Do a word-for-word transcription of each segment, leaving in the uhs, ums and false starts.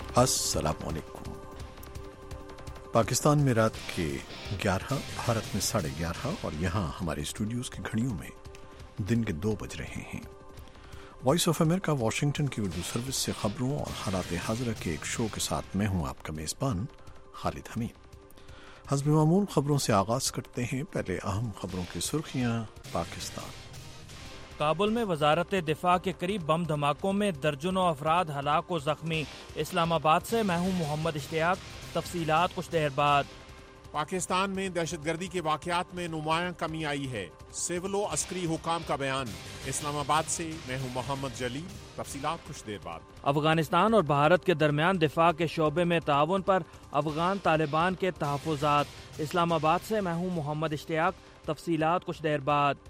السلام علیکم۔ پاکستان میں رات کے گیارہ، بھارت میں ساڑھے گیارہ اور یہاں ہمارے اسٹوڈیوز کی گھڑیوں میں دن کے دو بج رہے ہیں۔ وائس آف امریکہ واشنگٹن کی اردو سروس سے خبروں اور حالات حاضرہ کے ایک شو کے ساتھ میں ہوں آپ کا میزبان خالد حمید۔ حسب معمول خبروں سے آغاز کرتے ہیں۔ پہلے اہم خبروں کی سرخیاں۔ پاکستان کابل میں وزارت دفاع کے قریب بم دھماکوں میں درجنوں افراد ہلاک و زخمی۔ اسلام آباد سے میں ہوں محمد اشتیاق، تفصیلات کچھ دیر بعد۔ پاکستان میں دہشت گردی کے واقعات میں نمایاں کمی آئی ہے، سول و عسکری حکام کا بیان۔ اسلام آباد سے میں ہوں محمد جلی، تفصیلات کچھ دیر بعد۔ افغانستان اور بھارت کے درمیان دفاع کے شعبے میں تعاون پر افغان طالبان کے تحفظات۔ اسلام آباد سے میں ہوں محمد اشتیاق، تفصیلات کچھ دیر بعد۔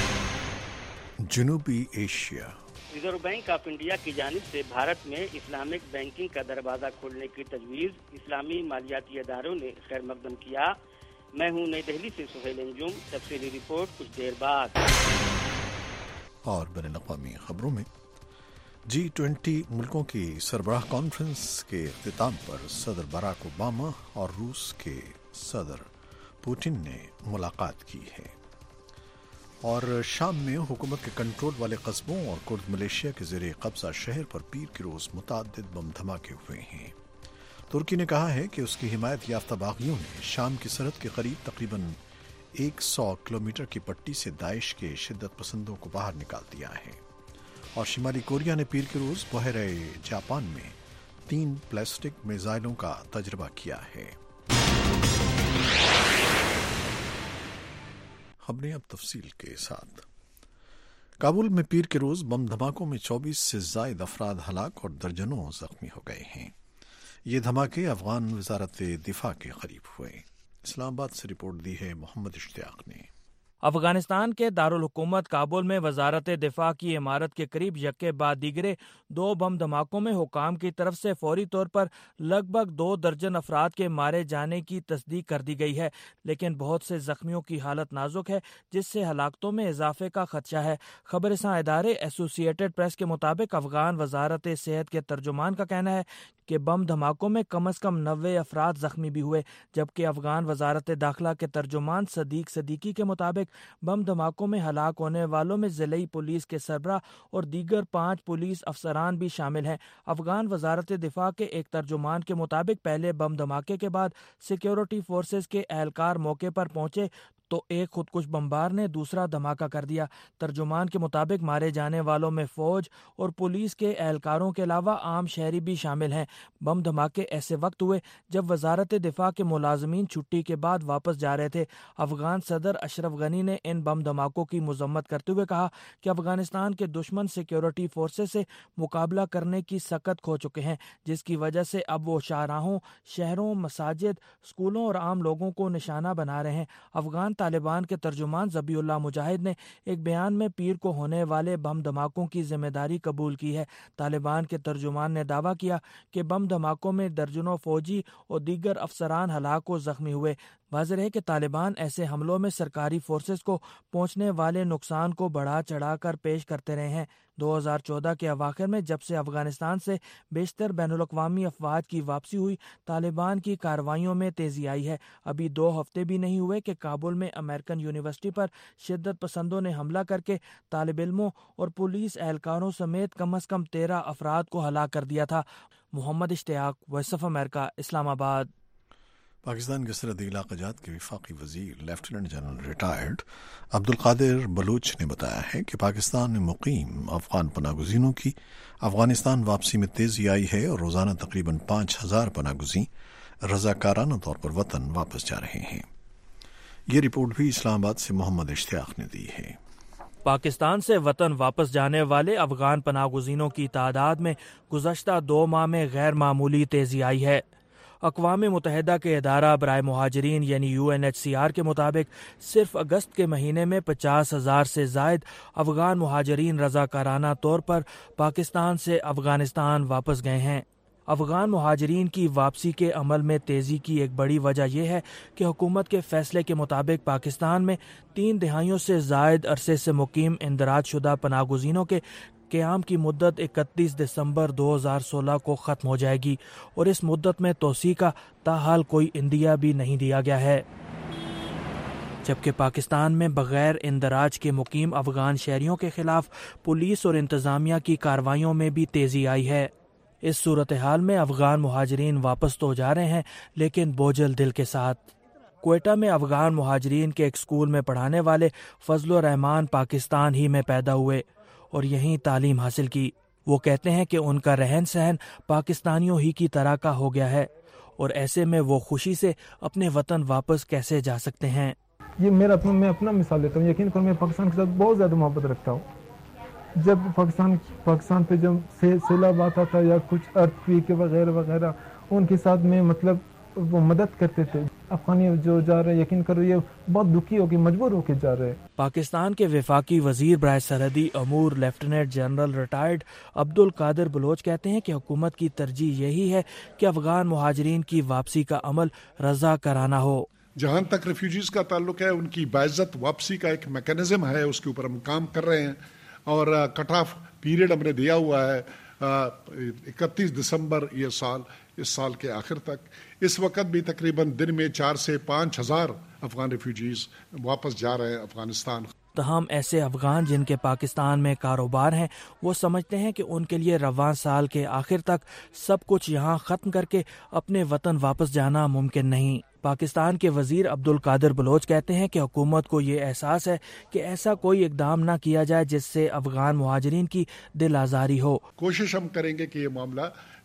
جنوبی ایشیا ریزرو بینک آف انڈیا کی جانب سے بھارت میں اسلامک بینکنگ کا دروازہ کھولنے کی تجویز اسلامی مالیاتی اداروں نے خیر مقدم کیا۔ میں ہوں نئی دہلی سے سہیل انجم، تفصیلی رپورٹ کچھ دیر بعد۔ اور بین الاقوامی خبروں میں جی ٹوینٹی ملکوں کی سربراہ کانفرنس کے اختتام پر صدر باراک اوباما اور روس کے صدر پوٹن نے ملاقات کی ہے۔ اور شام میں حکومت کے کنٹرول والے قصبوں اور کرد ملیشیا کے زیر قبضہ شہر پر پیر کے روز متعدد بم دھماکے ہوئے ہیں۔ ترکی نے کہا ہے کہ اس کی حمایت یافتہ باغیوں نے شام کی سرحد کے قریب تقریباً ایک سو کلومیٹر کی پٹی سے داعش کے شدت پسندوں کو باہر نکال دیا ہے۔ اور شمالی کوریا نے پیر کے روز بحیرہ جاپان میں تین پلاسٹک میزائلوں کا تجربہ کیا ہے۔ خبریں اب تفصیل کے ساتھ۔ کابل میں پیر کے روز بم دھماکوں میں چوبیس سے زائد افراد ہلاک اور درجنوں زخمی ہو گئے ہیں۔ یہ دھماکے افغان وزارت دفاع کے قریب ہوئے۔ اسلام آباد سے رپورٹ دی ہے محمد اشتیاق نے۔ افغانستان کے دارالحکومت کابل میں وزارت دفاع کی عمارت کے قریب یکے بعد دیگرے دو بم دھماکوں میں حکام کی طرف سے فوری طور پر لگ بھگ دو درجن افراد کے مارے جانے کی تصدیق کر دی گئی ہے، لیکن بہت سے زخمیوں کی حالت نازک ہے، جس سے ہلاکتوں میں اضافے کا خدشہ ہے۔ خبر رساں ادارے ایسوسی ایٹڈ پریس کے مطابق افغان وزارت صحت کے ترجمان کا کہنا ہے کہ بم دھماکوں میں کم از کم نوے افراد زخمی بھی ہوئے، جبکہ افغان وزارت داخلہ کے ترجمان صدیق صدیقی کے مطابق بم دھماکوں میں ہلاک ہونے والوں میں ضلعی پولیس کے سربراہ اور دیگر پانچ پولیس افسران بھی شامل ہیں۔ افغان وزارت دفاع کے ایک ترجمان کے مطابق پہلے بم دھماکے کے بعد سیکیورٹی فورسز کے اہلکار موقع پر پہنچے تو ایک خودکش بمبار نے دوسرا دھماکہ کر دیا۔ ترجمان کے مطابق مارے جانے والوں میں فوج اور پولیس کے اہلکاروں کے علاوہ عام شہری بھی شامل ہیں۔ بم دھماکے ایسے وقت ہوئے جب وزارت دفاع کے ملازمین چھٹی کے بعد واپس جا رہے تھے۔ افغان صدر اشرف غنی نے ان بم دھماکوں کی مذمت کرتے ہوئے کہا کہ افغانستان کے دشمن سیکیورٹی فورسز سے مقابلہ کرنے کی سکت کھو چکے ہیں، جس کی وجہ سے اب وہ شاہراہوں، شہروں، مساجد، اسکولوں اور عام لوگوں کو نشانہ بنا رہے ہیں۔ افغان طالبان کے ترجمان ذبیح اللہ مجاہد نے ایک بیان میں پیر کو ہونے والے بم دھماکوں کی ذمہ داری قبول کی ہے۔ طالبان کے ترجمان نے دعویٰ کیا کہ بم دھماکوں میں درجنوں فوجی اور دیگر افسران ہلاک و زخمی ہوئے۔ واضح ہے کہ طالبان ایسے حملوں میں سرکاری فورسز کو پہنچنے والے نقصان کو بڑھا چڑھا کر پیش کرتے رہے ہیں۔ دو ہزار چودہ کے اواخر میں جب سے افغانستان سے بیشتر بین الاقوامی افواج کی واپسی ہوئی، طالبان کی کارروائیوں میں تیزی آئی ہے۔ ابھی دو ہفتے بھی نہیں ہوئے کہ کابل میں امریکن یونیورسٹی پر شدت پسندوں نے حملہ کر کے طالب علموں اور پولیس اہلکاروں سمیت کم از کم تیرہ افراد کو ہلاک کر دیا تھا۔ محمد اشتیاق، وائس آف امریکہ، اسلام آباد۔ پاکستان کے سرحدی علاقہ جات کے وفاقی وزیر lieutenant general retired Abdul Qadir Baloch نے بتایا ہے کہ پاکستان میں مقیم افغان پناہ گزینوں کی افغانستان واپسی میں تیزی آئی ہے اور روزانہ تقریباً پانچ ہزار پناہ گزین رضاکارانہ طور پر وطن واپس جا رہے ہیں۔ یہ رپورٹ بھی اسلام آباد سے محمد اشتیاق نے دی ہے۔ پاکستان سے وطن واپس جانے والے افغان پناہ گزینوں کی تعداد میں گزشتہ دو ماہ میں غیر معمولی تیزی آئی ہے۔ اقوام متحدہ کے ادارہ برائے مہاجرین یعنی U N H C R کے مطابق صرف اگست کے مہینے میں پچاس ہزار سے زائد افغان مہاجرین رضاکارانہ طور پر پاکستان سے افغانستان واپس گئے ہیں۔ افغان مہاجرین کی واپسی کے عمل میں تیزی کی ایک بڑی وجہ یہ ہے کہ حکومت کے فیصلے کے مطابق پاکستان میں تین دہائیوں سے زائد عرصے سے مقیم اندراج شدہ پناہ گزینوں کے قیام کی مدت اکتیس دسمبر دو ہزار سولہ کو ختم ہو جائے گی اور اس مدت میں توسیع کا تاحال کوئی عندیہ بھی نہیں دیا گیا ہے، جبکہ پاکستان میں بغیر اندراج کے مقیم افغان شہریوں کے خلاف پولیس اور انتظامیہ کی کارروائیوں میں بھی تیزی آئی ہے۔ اس صورتحال میں افغان مہاجرین واپس تو جا رہے ہیں لیکن بوجھل دل کے ساتھ۔ کوئٹہ میں افغان مہاجرین کے ایک اسکول میں پڑھانے والے فضل الرحمان پاکستان ہی میں پیدا ہوئے اور یہیں تعلیم حاصل کی۔ وہ کہتے ہیں کہ ان کا رہن سہن پاکستانیوں ہی کی طرح کا ہو گیا ہے اور ایسے میں وہ خوشی سے اپنے وطن واپس کیسے جا سکتے ہیں۔ یہ میرا میں اپنا مثال دیتا ہوں، یقین کرو میں پاکستان کے ساتھ بہت زیادہ محبت رکھتا ہوں۔ جب پاکستان پاکستان پہ جب سیلاب آتا تھا یا کچھ ارتھ کویک وغیرہ وغیرہ، ان کے ساتھ میں مطلب وہ مدد کرتے تھے۔ افغانی جو جا رہے ہیں، یقین کرو یہ بہت دکھی ہو کے مجبور ہو کے جا رہے ہیں۔ پاکستان کے وفاقی وزیر برائے سرحدی امور لیفٹیننٹ جنرل ریٹائرڈ عبد القادر بلوچ کہتے ہیں کہ حکومت کی ترجیح یہی ہے کہ افغان مہاجرین کی واپسی کا عمل رضا کرانہ ہو۔ جہاں تک ریفیوجیز کا تعلق ہے، ان کی باعزت واپسی کا ایک میکانزم ہے، اس کے اوپر ہم کام کر رہے ہیں اور کٹ آف پیریڈ ہم نے دیا ہوا ہے اکتیس دسمبر یہ سال اس سال کے آخر تک۔ اس وقت بھی تقریباً دن میں چار سے پانچ ہزار افغان ریفیوجیز واپس جا رہے ہیں افغانستان۔ تاہم ایسے افغان جن کے پاکستان میں کاروبار ہیں، وہ سمجھتے ہیں کہ ان کے لیے رواں سال کے آخر تک سب کچھ یہاں ختم کر کے اپنے وطن واپس جانا ممکن نہیں۔ پاکستان کے وزیر عبد القادر بلوچ کہتے ہیں کہ حکومت کو یہ احساس ہے کہ ایسا کوئی اقدام نہ کیا جائے جس سے افغان مہاجرین کی دل آزاری ہو۔ کوشش ہم کریں گے کہ یہ معاملہ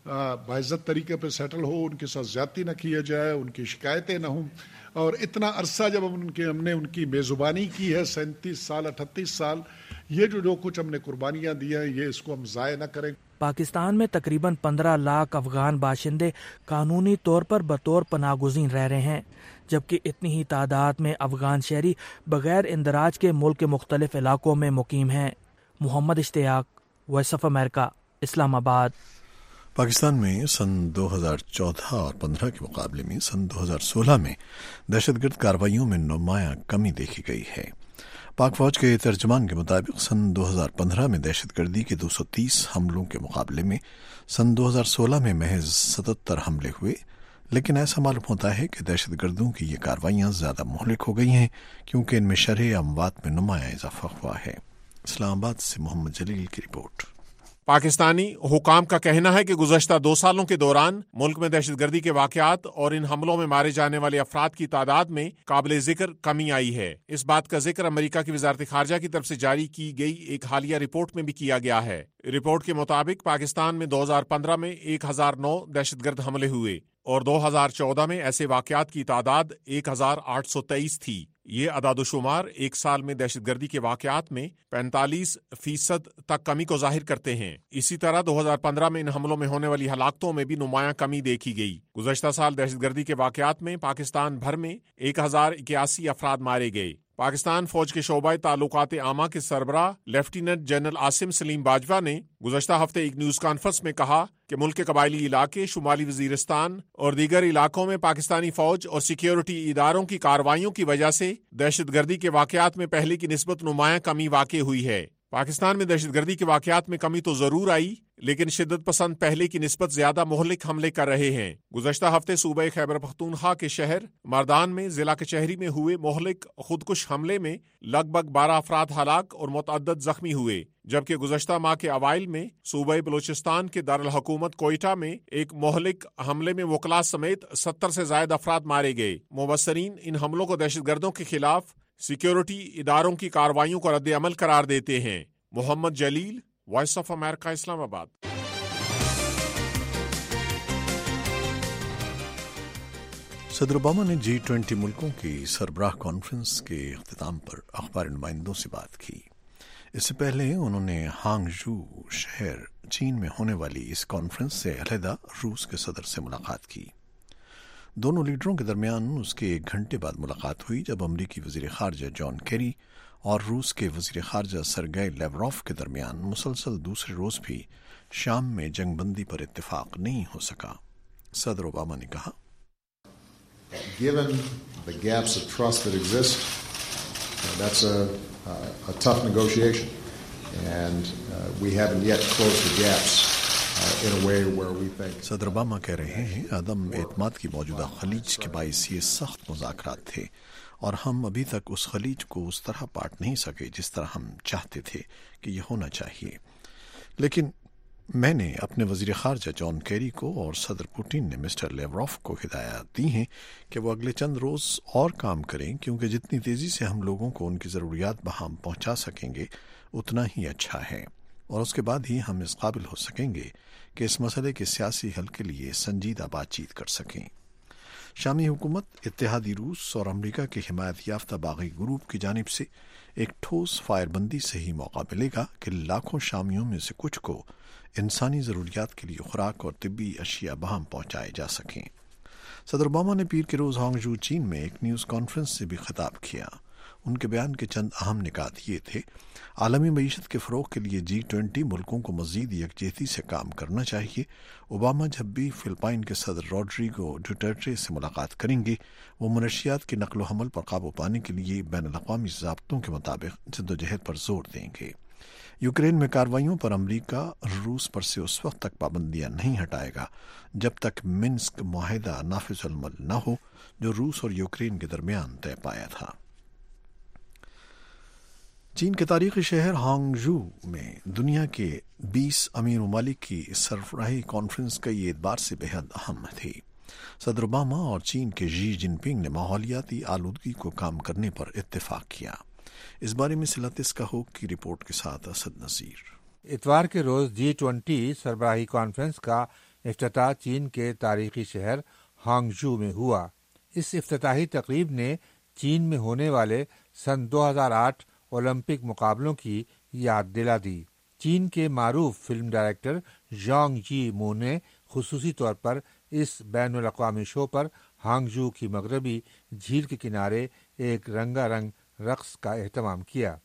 باعزت طریقے پہ سیٹل ہو، ان کے ساتھ زیادتی نہ کیا جائے، ان کی شکایتیں نہ ہوں، اور اتنا عرصہ جب ہم ان کے ہم نے ان کی میزبانی کی ہے، سینتیس سال اٹھتیس سال، یہ جو جو کچھ ہم نے قربانیاں دی ہیں، یہ اس کو ہم ضائع نہ کریں۔ پاکستان میں تقریباً پندرہ لاکھ افغان باشندے قانونی طور پر بطور پناہ گزین رہ رہے ہیں، جبکہ اتنی ہی تعداد میں افغان شہری بغیر اندراج کے ملک کے مختلف علاقوں میں مقیم ہیں۔ محمد اشتیاق، وائس آف امریکہ، اسلام آباد۔ پاکستان میں سن دو ہزار چودہ اور پندرہ کے مقابلے میں سن دو ہزار سولہ میں دہشت گرد کارروائیوں میں نمایاں کمی دیکھی گئی ہے۔ پاک فوج کے ترجمان کے مطابق سن دو ہزار پندرہ میں دہشت گردی کے دو سو تیس حملوں کے مقابلے میں سن دو ہزار سولہ میں محض ستتر حملے ہوئے، لیکن ایسا معلوم ہوتا ہے کہ دہشت گردوں کی یہ کارروائیاں زیادہ مہلک ہو گئی ہیں کیونکہ ان میں شرح اموات میں نمایاں اضافہ ہوا ہے۔ اسلام آباد سے محمد جلیل کی رپورٹ۔ پاکستانی حکام کا کہنا ہے کہ گزشتہ دو سالوں کے دوران ملک میں دہشت گردی کے واقعات اور ان حملوں میں مارے جانے والے افراد کی تعداد میں قابل ذکر کمی آئی ہے۔ اس بات کا ذکر امریکہ کی وزارت خارجہ کی طرف سے جاری کی گئی ایک حالیہ رپورٹ میں بھی کیا گیا ہے۔ رپورٹ کے مطابق پاکستان میں دو ہزار پندرہ میں ایک ہزار نو دہشت گرد حملے ہوئے اور دو ہزار چودہ میں ایسے واقعات کی تعداد ایک ہزار آٹھ سو تیئیس تھی۔ یہ اعداد و شمار ایک سال میں دہشت گردی کے واقعات میں پینتالیس فیصد تک کمی کو ظاہر کرتے ہیں۔ اسی طرح دو ہزار پندرہ میں ان حملوں میں ہونے والی ہلاکتوں میں بھی نمایاں کمی دیکھی گئی۔ گزشتہ سال دہشت گردی کے واقعات میں پاکستان بھر میں ایک ہزار اکیاسی افراد مارے گئے۔ پاکستان فوج کے شعبہ تعلقات عامہ کے سربراہ لیفٹیننٹ جنرل عاصم سلیم باجوہ نے گزشتہ ہفتے ایک نیوز کانفرنس میں کہا کہ ملک کے قبائلی علاقے، شمالی وزیرستان اور دیگر علاقوں میں پاکستانی فوج اور سیکیورٹی اداروں کی کارروائیوں کی وجہ سے دہشت گردی کے واقعات میں پہلے کی نسبت نمایاں کمی واقع ہوئی ہے۔ پاکستان میں دہشت گردی کے واقعات میں کمی تو ضرور آئی، لیکن شدت پسند پہلے کی نسبت زیادہ مہلک حملے کر رہے ہیں۔ گزشتہ ہفتے صوبہ خیبر پختونخوا کے شہر مردان میں ضلع کچہری میں ہوئے مہلک خودکش حملے میں لگ بھگ بارہ افراد ہلاک اور متعدد زخمی ہوئے، جبکہ گزشتہ ماہ کے اوائل میں صوبہ بلوچستان کے دارالحکومت کوئٹہ میں ایک مہلک حملے میں وکلاء سمیت ستر سے زائد افراد مارے گئے۔ مبصرین ان حملوں کو دہشت گردوں کے خلاف سیکیورٹی اداروں کی کارروائیوں کو رد عمل قرار دیتے ہیں۔ محمد جلیل، وائس آف امریکہ، اسلام آباد۔ صدر اوباما نے جی ٹوینٹی ملکوں کی سربراہ کانفرنس کے اختتام پر اخباری نمائندوں سے بات کی۔ اس سے پہلے انہوں نے ہانگ جھو شہر چین میں ہونے والی اس کانفرنس سے علیحدہ روس کے صدر سے ملاقات کی۔ دونوں لیڈروں کے درمیان اس کے ایک گھنٹے بعد ملاقات ہوئی جب امریکی وزیر خارجہ جان کیری اور روس کے وزیر خارجہ سرگئی لیوروف کے درمیان مسلسل دوسرے روز بھی شام میں جنگ بندی پر اتفاق نہیں ہو سکا۔ صدر اوباما نے کہا، Given the gaps of trust that exist, that's a, a, a tough negotiation. And uh, we haven't yet closed the gaps uh, in a way where we think. صدر اوباما کہہ رہے ہیں عدم اعتماد کی موجودہ خلیج کے باعث یہ سخت مذاکرات تھے اور ہم ابھی تک اس خلیج کو اس طرح بانٹ نہیں سکے جس طرح ہم چاہتے تھے کہ یہ ہونا چاہیے. لیکن میں نے اپنے وزیر خارجہ جان کیری کو اور صدر پوٹین نے مسٹر لیوروف کو ہدایات دی ہیں کہ وہ اگلے چند روز اور کام کریں، کیونکہ جتنی تیزی سے ہم لوگوں کو ان کی ضروریات بہم پہنچا سکیں گے اتنا ہی اچھا ہے، اور اس کے بعد ہی ہم اس قابل ہو سکیں گے کہ اس مسئلے کے سیاسی حل کے لیے سنجیدہ بات چیت کر سکیں. شامی حکومت اتحادی روس اور امریکہ کے حمایت یافتہ باغی گروپ کی جانب سے ایک ٹھوس فائر بندی سے ہی موقع ملے گا کہ لاکھوں شامیوں میں سے کچھ کو انسانی ضروریات کے لیے خوراک اور طبی اشیاء بہم پہنچائے جا سکیں. صدر اوباما نے پیر کے روز ہانگجو چین میں ایک نیوز کانفرنس سے بھی خطاب کیا. ان کے بیان کے چند اہم نکات یہ تھے: عالمی معیشت کے فروغ کے لیے جی ٹوینٹی ملکوں کو مزید یکجہتی سے کام کرنا چاہیے. اوباما جب بھی فلپائن کے صدر روڈریگو ڈوٹرٹے سے ملاقات کریں گے وہ منشیات کی نقل و حمل پر قابو پانے کے لیے بین الاقوامی ضابطوں کے مطابق جدوجہد پر زور دیں گے. یوکرین میں کارروائیوں پر امریکہ روس پر سے اس وقت تک پابندیاں نہیں ہٹائے گا جب تک منسک معاہدہ نافذ العمل نہ ہو جو روس اور یوکرین کے درمیان طے پایا تھا. چین کے تاریخی شہر ہانگجو میں دنیا کے بیس امیر ممالک کی سربراہی کانفرنس کئی اعتبار سے بے حد اہم تھی. صدر اوباما اور چین کے جی جن پنگ نے ماحولیاتی آلودگی کو کم کرنے پر اتفاق کیا. اس بارے میں سلاتس کا ہوک کی رپورٹ کے ساتھ اسد نذیر. اتوار کے روز جی ٹوینٹی سربراہی کانفرنس کا افتتاح چین کے تاریخی شہر ہانگجو میں ہوا. اس افتتاحی تقریب نے چین میں ہونے والے سن دو ہزار آٹھ اولمپک مقابلوں کی یاد دلا دی. چین کے معروف فلم ڈائریکٹر ژانگ جی مو نے خصوصی طور پر اس بین الاقوامی شو پر ہانگجو کی مغربی جھیل کے کنارے ایک رنگا رنگ رقص کا اہتمام کیا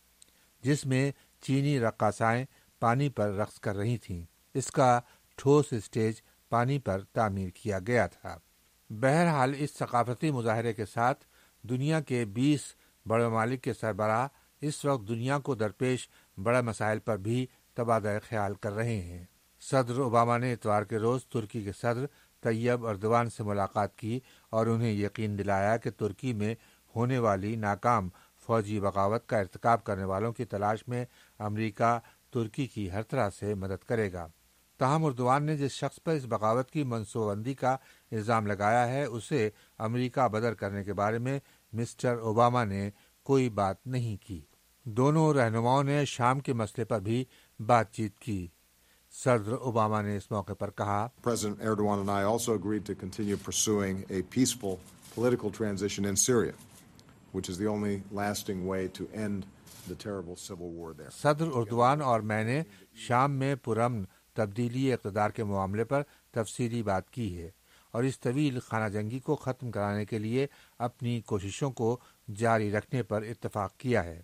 جس میں چینی رقاصائیں پانی پر رقص کر رہی تھیں. اس کا ٹھوس اسٹیج پانی پر تعمیر کیا گیا تھا. بہرحال اس ثقافتی مظاہرے کے ساتھ دنیا کے بیس بڑے ممالک کے سربراہ اس وقت دنیا کو درپیش بڑے مسائل پر بھی تبادلہ خیال کر رہے ہیں. صدر اوباما نے اتوار کے روز ترکی کے صدر طیب اردوان سے ملاقات کی اور انہیں یقین دلایا کہ ترکی میں ہونے والی ناکام فوجی بغاوت کا ارتکاب کرنے والوں کی تلاش میں امریکہ ترکی کی ہر طرح سے مدد کرے گا. تاہم اردوان نے جس شخص پر اس بغاوت کی منصوبہ بندی کا الزام لگایا ہے اسے امریکہ بدر کرنے کے بارے میں مسٹر اوباما نے کوئی بات نہیں کی. دونوں رہنماؤں نے شام کے مسئلے پر بھی بات چیت کی. صدر اوباما نے اس موقع پر کہا: President Erdogan and I also agreed to continue pursuing a peaceful political transition in Syria, which is the only lasting way to end the terrible civil war there. صدر اردوان اور میں نے شام میں پرامن تبدیلی اقتدار کے معاملے پر تفصیلی بات کی ہے اور اس طویل خانہ جنگی کو ختم کرانے کے لیے اپنی کوششوں کو جاری رکھنے پر اتفاق کیا ہے.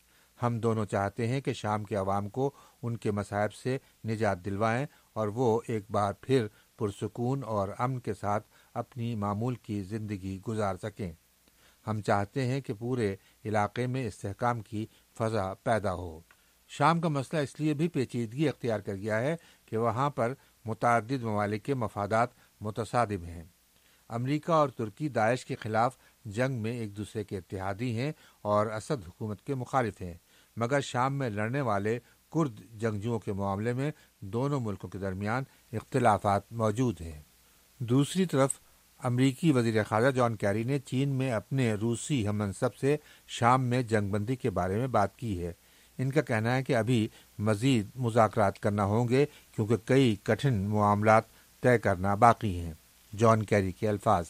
ہم دونوں چاہتے ہیں کہ شام کے عوام کو ان کے مصائب سے نجات دلوائیں اور وہ ایک بار پھر پرسکون اور امن کے ساتھ اپنی معمول کی زندگی گزار سکیں. ہم چاہتے ہیں کہ پورے علاقے میں استحکام کی فضا پیدا ہو. شام کا مسئلہ اس لیے بھی پیچیدگی اختیار کر گیا ہے کہ وہاں پر متعدد ممالک کے مفادات متصادم ہیں. امریکہ اور ترکی داعش کے خلاف جنگ میں ایک دوسرے کے اتحادی ہیں اور اسد حکومت کے مخالف ہیں، مگر شام میں لڑنے والے کرد جنگجوؤں کے معاملے میں دونوں ملکوں کے درمیان اختلافات موجود ہیں. دوسری طرف امریکی وزیر خارجہ جان کیری نے چین میں اپنے روسی ہم منصب سے شام میں جنگ بندی کے بارے میں بات کی ہے. ان کا کہنا ہے کہ ابھی مزید مذاکرات کرنا ہوں گے کیونکہ کئی کٹھن معاملات طے کرنا باقی ہیں. جان کیری کے الفاظ: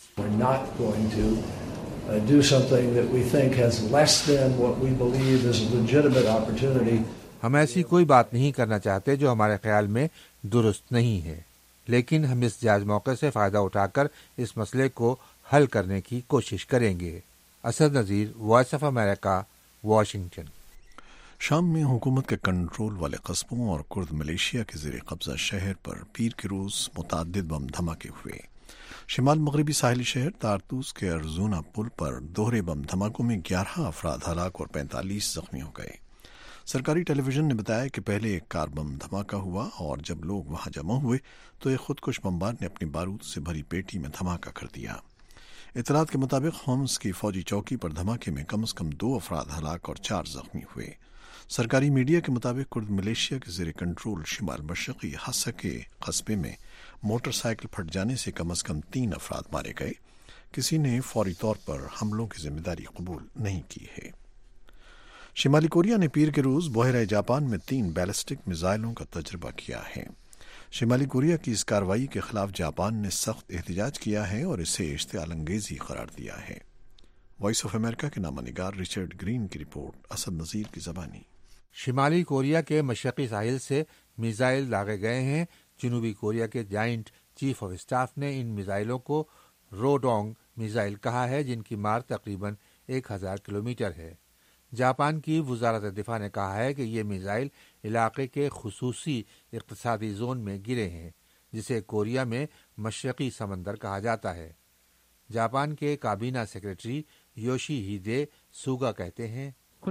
ہم ایسی کوئی بات نہیں کرنا چاہتے جو ہمارے خیال میں درست نہیں ہے، لیکن ہم اس جائز موقع سے فائدہ اٹھا کر اس مسئلے کو حل کرنے کی کوشش کریں گے. Asad Nazir, Voice of America, Washington. شام میں حکومت کے کنٹرول والے قصبوں اور کرد ملیشیا کے زیر قبضہ شہر پر پیر کے روز متعدد بم دھماکے ہوئے. شمال مغربی ساحلی شہر تارتوس کے ارزونا پل پر دوہرے بم دھماکوں میں گیارہ افراد ہلاک اور پینتالیس زخمی ہو گئے. سرکاری ٹیلی ویژن نے بتایا کہ پہلے ایک کار بم دھماکہ ہوا اور جب لوگ وہاں جمع ہوئے تو ایک خودکش بمبار نے اپنی بارود سے بھری پیٹی میں دھماکہ کر دیا۔ اطلاعات کے مطابق ہومس کی فوجی چوکی پر دھماکے میں کم از کم دو افراد ہلاک اور چار زخمی ہوئے۔ سرکاری میڈیا کے مطابق کرد ملیشیا کے زیر کنٹرول شمال مشرقی حصہ کے قصبے میں موٹر سائیکل پھٹ جانے سے کم از کم تین افراد مارے گئے۔ کسی نے فوری طور پر حملوں کی ذمہ داری قبول نہیں کی ہے۔ شمالی کوریا نے پیر کے روز بحیرہ جاپان میں تین بیلسٹک میزائلوں کا تجربہ کیا ہے۔ شمالی کوریا کی اس کارروائی کے خلاف جاپان نے سخت احتجاج کیا ہے اور اسے اشتعال انگیزی قرار دیا ہے۔ وائس آف امریکہ کے نامہ نگار ریچرڈ گرین کی رپورٹ، اسد نذیر کی زبانی۔ شمالی کوریا کے مشرقی ساحل سے میزائل داغے گئے ہیں۔ جنوبی کوریا کے جوائنٹ چیف آف اسٹاف نے ان میزائلوں کو روڈونگ میزائل کہا ہے، جن کی مار تقریباً ایک ہزار کلومیٹر ہے۔ جاپان کی وزارت دفاع نے کہا ہے کہ یہ میزائل علاقے کے خصوصی اقتصادی زون میں گرے ہیں، جسے کوریا میں مشرقی سمندر کہا جاتا ہے۔ جاپان کے کابینہ سیکرٹری یوشی ہیدے سوگا کہتے ہیں،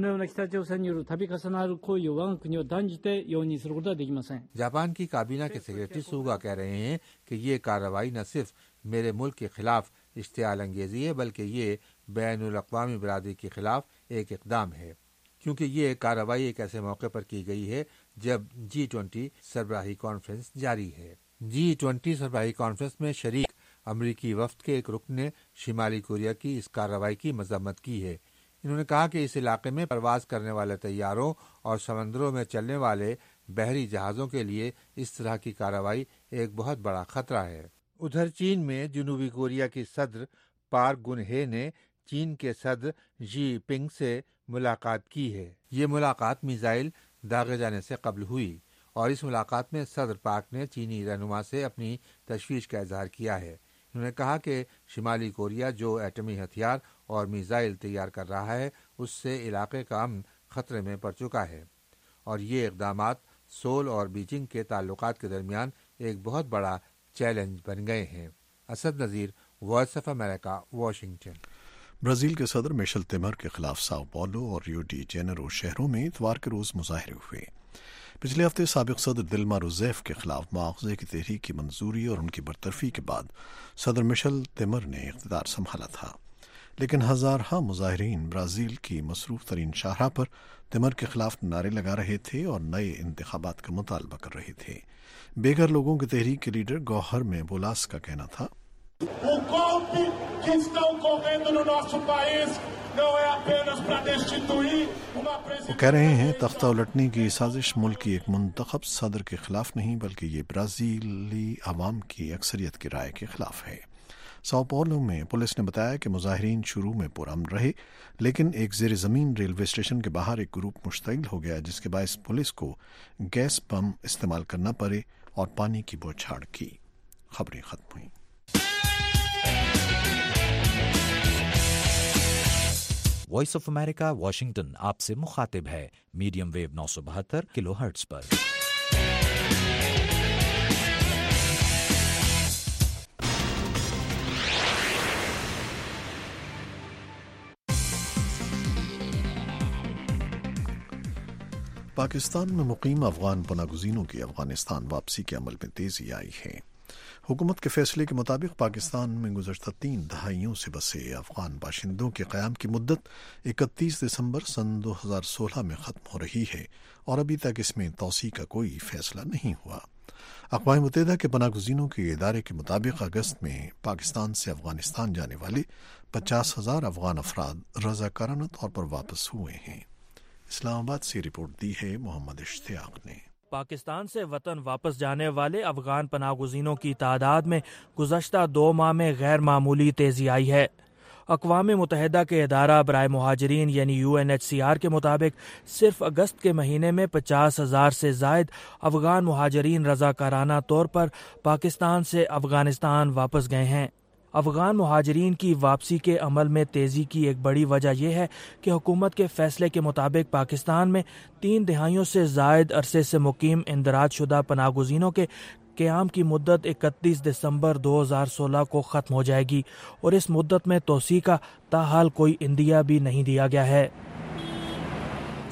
جاپان کی کابینہ کے سیکرٹری سوگا کہہ رہے ہیں کہ یہ کارروائی نہ صرف میرے ملک کے خلاف اشتعال انگیزی ہے بلکہ یہ بین الاقوامی برادری کے خلاف ایک اقدام ہے، کیونکہ یہ کارروائی ایک ایسے موقع پر کی گئی ہے جب جی ٹوینٹی سربراہی کانفرنس جاری ہے۔ جی ٹوینٹی سربراہی کانفرنس میں شریک امریکی وفد کے ایک رکن نے شمالی کوریا کی اس کارروائی کی مذمت کی ہے۔ انہوں نے کہا کہ اس علاقے میں پرواز کرنے والے طیاروں اور سمندروں میں چلنے والے بحری جہازوں کے لیے اس طرح کی کارروائی ایک بہت بڑا خطرہ ہے۔ ادھر چین میں جنوبی کوریا کی صدر پارک گن ہے نے چین کے صدر جی پنگ سے ملاقات کی ہے۔ یہ ملاقات میزائل داغے جانے سے قبل ہوئی اور اس ملاقات میں صدر پارک نے چینی رہنما سے اپنی تشویش کا اظہار کیا ہے۔ انہوں نے کہا کہ شمالی کوریا جو ایٹمی ہتھیار اور میزائل تیار کر رہا ہے اس سے علاقے کا امن خطرے میں پڑ چکا ہے اور یہ اقدامات سول اور بیجنگ کے تعلقات کے درمیان ایک بہت بڑا چیلنج بن گئے ہیں۔ Asad Nazir, Voice of America, Washington. Brazil کے صدر میشل تیمر کے خلاف ساؤ پاولو اور ریو ڈی جینیرو شہروں میں اتوار کے روز مظاہرے ہوئے۔ پچھلے ہفتے سابق صدر دلما روزیف کے خلاف مواخذے کی تحریک کی منظوری اور ان کی برطرفی کے بعد صدر میشل تیمر نے اقتدار سنبھالا تھا، لیکن ہزارہ مظاہرین برازیل کی مصروف ترین شاہراہ پر تیمر کے خلاف نعرے لگا رہے تھے اور نئے انتخابات کا مطالبہ کر رہے تھے۔ بے گھر لوگوں کی تحریک کے لیڈر گوہر میں بولاس کا کہنا تھا، وہ کہہ رہے ہیں تختہ الٹنے کی سازش ملک کی ایک منتخب صدر کے خلاف نہیں بلکہ یہ برازیلی عوام کی اکثریت کی رائے کے خلاف ہے۔ ساؤ پاولو میں پولیس نے بتایا کہ مظاہرین شروع میں پرامن رہے، لیکن ایک زیر زمین ریلوے اسٹیشن کے باہر ایک گروپ مشتعل ہو گیا جس کے باعث پولیس کو گیس بم استعمال کرنا پڑے اور پانی کی بوچھاڑ کی۔ خبریں ختم ہوئیں۔ وائس آف امریکہ واشنگٹن آپ سے مخاطب ہے میڈیم ویو نو سو بہتر کلو ہرٹز پر۔ پاکستان میں مقیم افغان پناہ گزینوں کی افغانستان واپسی کے عمل میں تیزی آئی ہے۔ حکومت کے فیصلے کے مطابق پاکستان میں گزشتہ تین دہائیوں سے بسے افغان باشندوں کے قیام کی مدت اکتیس دسمبر سن دو ہزار سولہ میں ختم ہو رہی ہے اور ابھی تک اس میں توسیع کا کوئی فیصلہ نہیں ہوا۔ اقوام متحدہ کے پناہ گزینوں کے ادارے کے مطابق اگست میں پاکستان سے افغانستان جانے والے پچاس ہزار افغان افراد رضاکارانہ طور پر واپس ہوئے ہیں۔ اسلام آباد سے رپورٹ دی ہے محمد اشتیاق نے۔ پاکستان سے وطن واپس جانے والے افغان پناہ گزینوں کی تعداد میں گزشتہ دو ماہ میں غیر معمولی تیزی آئی ہے۔ اقوام متحدہ کے ادارہ برائے مہاجرین یعنی U N H C R کے مطابق صرف اگست کے مہینے میں پچاس ہزار سے زائد افغان مہاجرین رضاکارانہ طور پر پاکستان سے افغانستان واپس گئے ہیں۔ افغان مہاجرین کی واپسی کے عمل میں تیزی کی ایک بڑی وجہ یہ ہے کہ حکومت کے فیصلے کے مطابق پاکستان میں تین دہائیوں سے زائد عرصے سے مقیم اندراج شدہ پناہ گزینوں کے قیام کی مدت اکتیس دسمبر دو ہزار سولہ کو ختم ہو جائے گی اور اس مدت میں توسیع کا تاحال کوئی عندیہ بھی نہیں دیا گیا ہے۔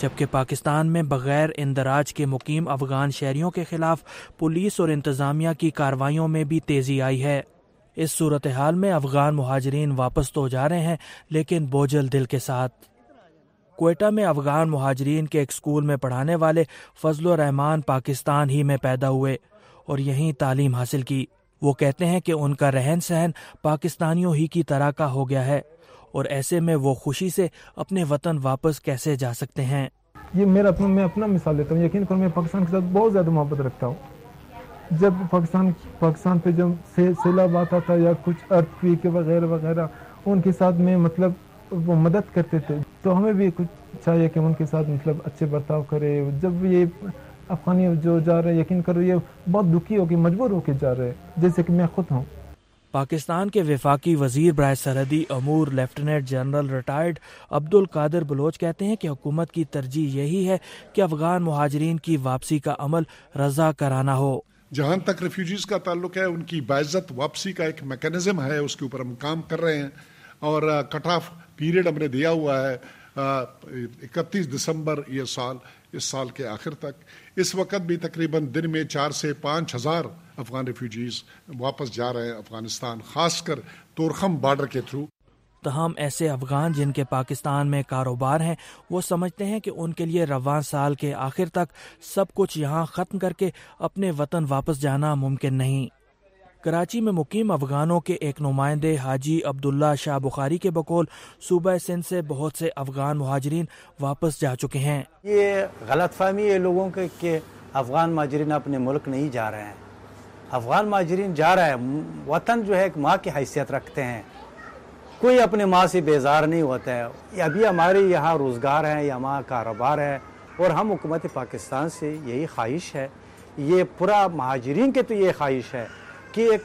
جبکہ پاکستان میں بغیر اندراج کے مقیم افغان شہریوں کے خلاف پولیس اور انتظامیہ کی کارروائیوں میں بھی تیزی آئی ہے۔ اس صورتحال میں افغان مہاجرین واپس تو جا رہے ہیں لیکن بوجھل دل کے ساتھ۔ کوئٹہ میں افغان مہاجرین کے ایک اسکول میں پڑھانے والے فضل الرحمان پاکستان ہی میں پیدا ہوئے اور یہیں تعلیم حاصل کی۔ وہ کہتے ہیں کہ ان کا رہن سہن پاکستانیوں ہی کی طرح کا ہو گیا ہے اور ایسے میں وہ خوشی سے اپنے وطن واپس کیسے جا سکتے ہیں۔ یہ میرا اپنا میں اپنا مثال لیتا ہوں، یقین کرو میں پاکستان کے ساتھ بہت زیادہ محبت رکھتا ہوں۔ جب پاکستان پاکستان پہ جب سیلاب آتا تھا یا کچھ ارتھ کویک وغیرہ وغیرہ، ان کے ساتھ میں مطلب وہ مدد کرتے تھے، تو ہمیں بھی کچھ چاہیے کہ ان کے ساتھ مطلب اچھے برتاؤ کرے۔ جب یہ افغانی جو جا رہے ہیں، یقین کرو یہ بہت دکھی ہو کے مجبور ہو کے جا رہے ہیں، جیسے کہ میں خود ہوں۔ پاکستان کے وفاقی وزیر برائے سرحدی امور لیفٹیننٹ جنرل ریٹائرڈ عبد القادر بلوچ کہتے ہیں کہ حکومت کی ترجیح یہی ہے کہ افغان مہاجرین کی واپسی کا عمل رضا کرانہ ہو۔ جہاں تک ریفیوجیز کا تعلق ہے، ان کی باعزت واپسی کا ایک میکینزم ہے، اس کے اوپر ہم کام کر رہے ہیں اور کٹ آف پیریڈ ہم نے دیا ہوا ہے اکتیس دسمبر یہ سال اس سال کے آخر تک۔ اس وقت بھی تقریباً دن میں چار سے پانچ ہزار افغان ریفیوجیز واپس جا رہے ہیں افغانستان، خاص کر تورخم بارڈر کے تھرو۔ تاہم ایسے افغان جن کے پاکستان میں کاروبار ہیں، وہ سمجھتے ہیں کہ ان کے لیے رواں سال کے آخر تک سب کچھ یہاں ختم کر کے اپنے وطن واپس جانا ممکن نہیں۔ کراچی میں مقیم افغانوں کے ایک نمائندے حاجی عبداللہ شاہ بخاری کے بقول صوبہ سندھ سے بہت سے افغان مہاجرین واپس جا چکے ہیں۔ یہ غلط فہمی ہے لوگوں کے کہ افغان مہاجرین اپنے ملک نہیں جا رہے ہیں۔ افغان مہاجرین جا رہے ہیں، وطن جو ہے ایک ماں کی حیثیت رکھتے ہیں، کوئی اپنے ماں سے بیزار نہیں ہوتا ہے۔ ابھی ہمارے یہاں روزگار ہے، یہاں کاروبار ہے، اور ہم حکومت پاکستان سے یہی خواہش ہے، یہ پورا مہاجرین کے تو یہ خواہش ہے کہ ایک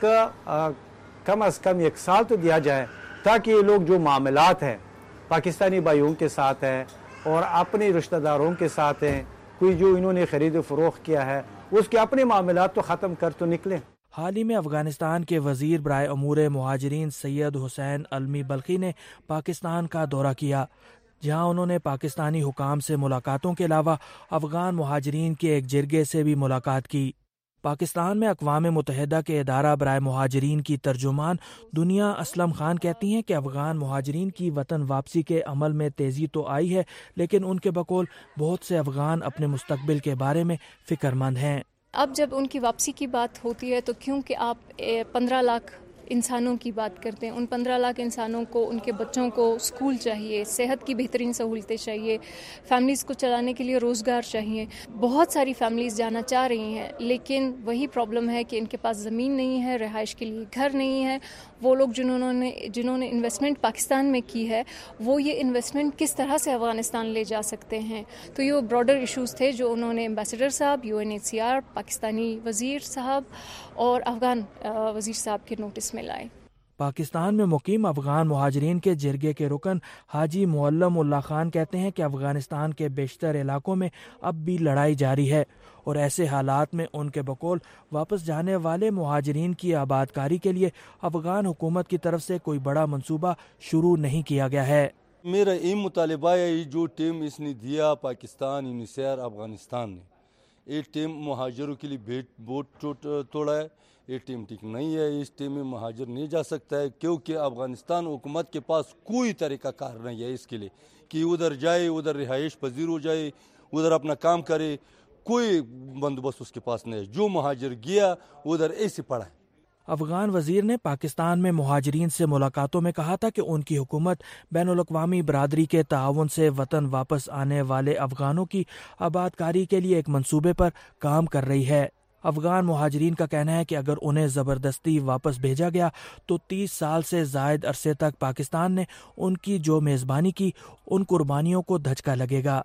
کم از کم ایک سال تو دیا جائے تاکہ یہ لوگ جو معاملات ہیں پاکستانی بھائیوں کے ساتھ ہیں اور اپنے رشتہ داروں کے ساتھ ہیں، کوئی جو انہوں نے خرید و فروخت کیا ہے اس کے اپنے معاملات تو ختم کر تو نکلیں۔ حال ہی میں افغانستان کے وزیر برائے امور مہاجرین سید حسین علمی بلخی نے پاکستان کا دورہ کیا، جہاں انہوں نے پاکستانی حکام سے ملاقاتوں کے علاوہ افغان مہاجرین کے ایک جرگے سے بھی ملاقات کی۔ پاکستان میں اقوام متحدہ کے ادارہ برائے مہاجرین کی ترجمان دنیا اسلم خان کہتی ہیں کہ افغان مہاجرین کی وطن واپسی کے عمل میں تیزی تو آئی ہے، لیکن ان کے بقول بہت سے افغان اپنے مستقبل کے بارے میں فکر مند ہیں۔ اب جب ان کی واپسی کی بات ہوتی ہے تو کیونکہ آپ پندرہ لاکھ انسانوں کی بات کرتے ہیں، ان پندرہ لاکھ انسانوں کو ان کے بچوں کو اسکول چاہیے، صحت کی بہترین سہولتیں چاہیے، فیملیز کو چلانے کے لیے روزگار چاہیے۔ بہت ساری فیملیز جانا چاہ رہی ہیں، لیکن وہی پرابلم ہے کہ ان کے پاس زمین نہیں ہے، رہائش کے لیے گھر نہیں ہے۔ وہ لوگ جنہوں نے جنہوں نے انویسٹمنٹ پاکستان میں کی ہے، وہ یہ انویسٹمنٹ کس طرح سے افغانستان لے جا سکتے ہیں؟ تو یہ براڈر ایشوز تھے جو انہوں نے ایمبیسڈر صاحب، U N H C R, Pakistani وزیر صاحب اور افغان وزیر صاحب کے نوٹس میں لائے۔ پاکستان میں مقیم افغان مہاجرین کے جرگے کے رکن حاجی معلم اللہ خان کہتے ہیں کہ افغانستان کے بیشتر علاقوں میں اب بھی لڑائی جاری ہے اور ایسے حالات میں ان کے بقول واپس جانے والے مہاجرین کی آباد کاری کے لیے افغان حکومت کی طرف سے کوئی بڑا منصوبہ شروع نہیں کیا گیا ہے۔ میرا یہ مطالبہ ہے، جو ٹیم اس نے دیا پاکستان یونیسیئر افغانستان نے، یہ ٹیم مہاجروں کے لیے بوٹ توڑا ہے، یہ ٹیم ٹھیک نہیں ہے، اس ٹیم میں مہاجر نہیں جا سکتا ہے، کیونکہ افغانستان حکومت کے پاس کوئی طریقہ کار نہیں ہے اس کے لیے کہ ادھر جائے، ادھر رہائش پذیر ہو جائے، ادھر اپنا کام کرے، کوئی بندوبست اس کے پاس نہیں ہے۔ جو مہاجر گیا ادھر ایسے پڑا ہے۔ افغان وزیر نے پاکستان میں مہاجرین سے ملاقاتوں میں کہا تھا کہ ان کی حکومت بین الاقوامی برادری کے تعاون سے وطن واپس آنے والے افغانوں کی آباد کاری کے لیے ایک منصوبے پر کام کر رہی ہے۔ افغان مہاجرین کا کہنا ہے کہ اگر انہیں زبردستی واپس بھیجا گیا تو تیس سال سے زائد عرصے تک پاکستان نے ان کی جو میزبانی کی، ان قربانیوں کو دھچکا لگے گا۔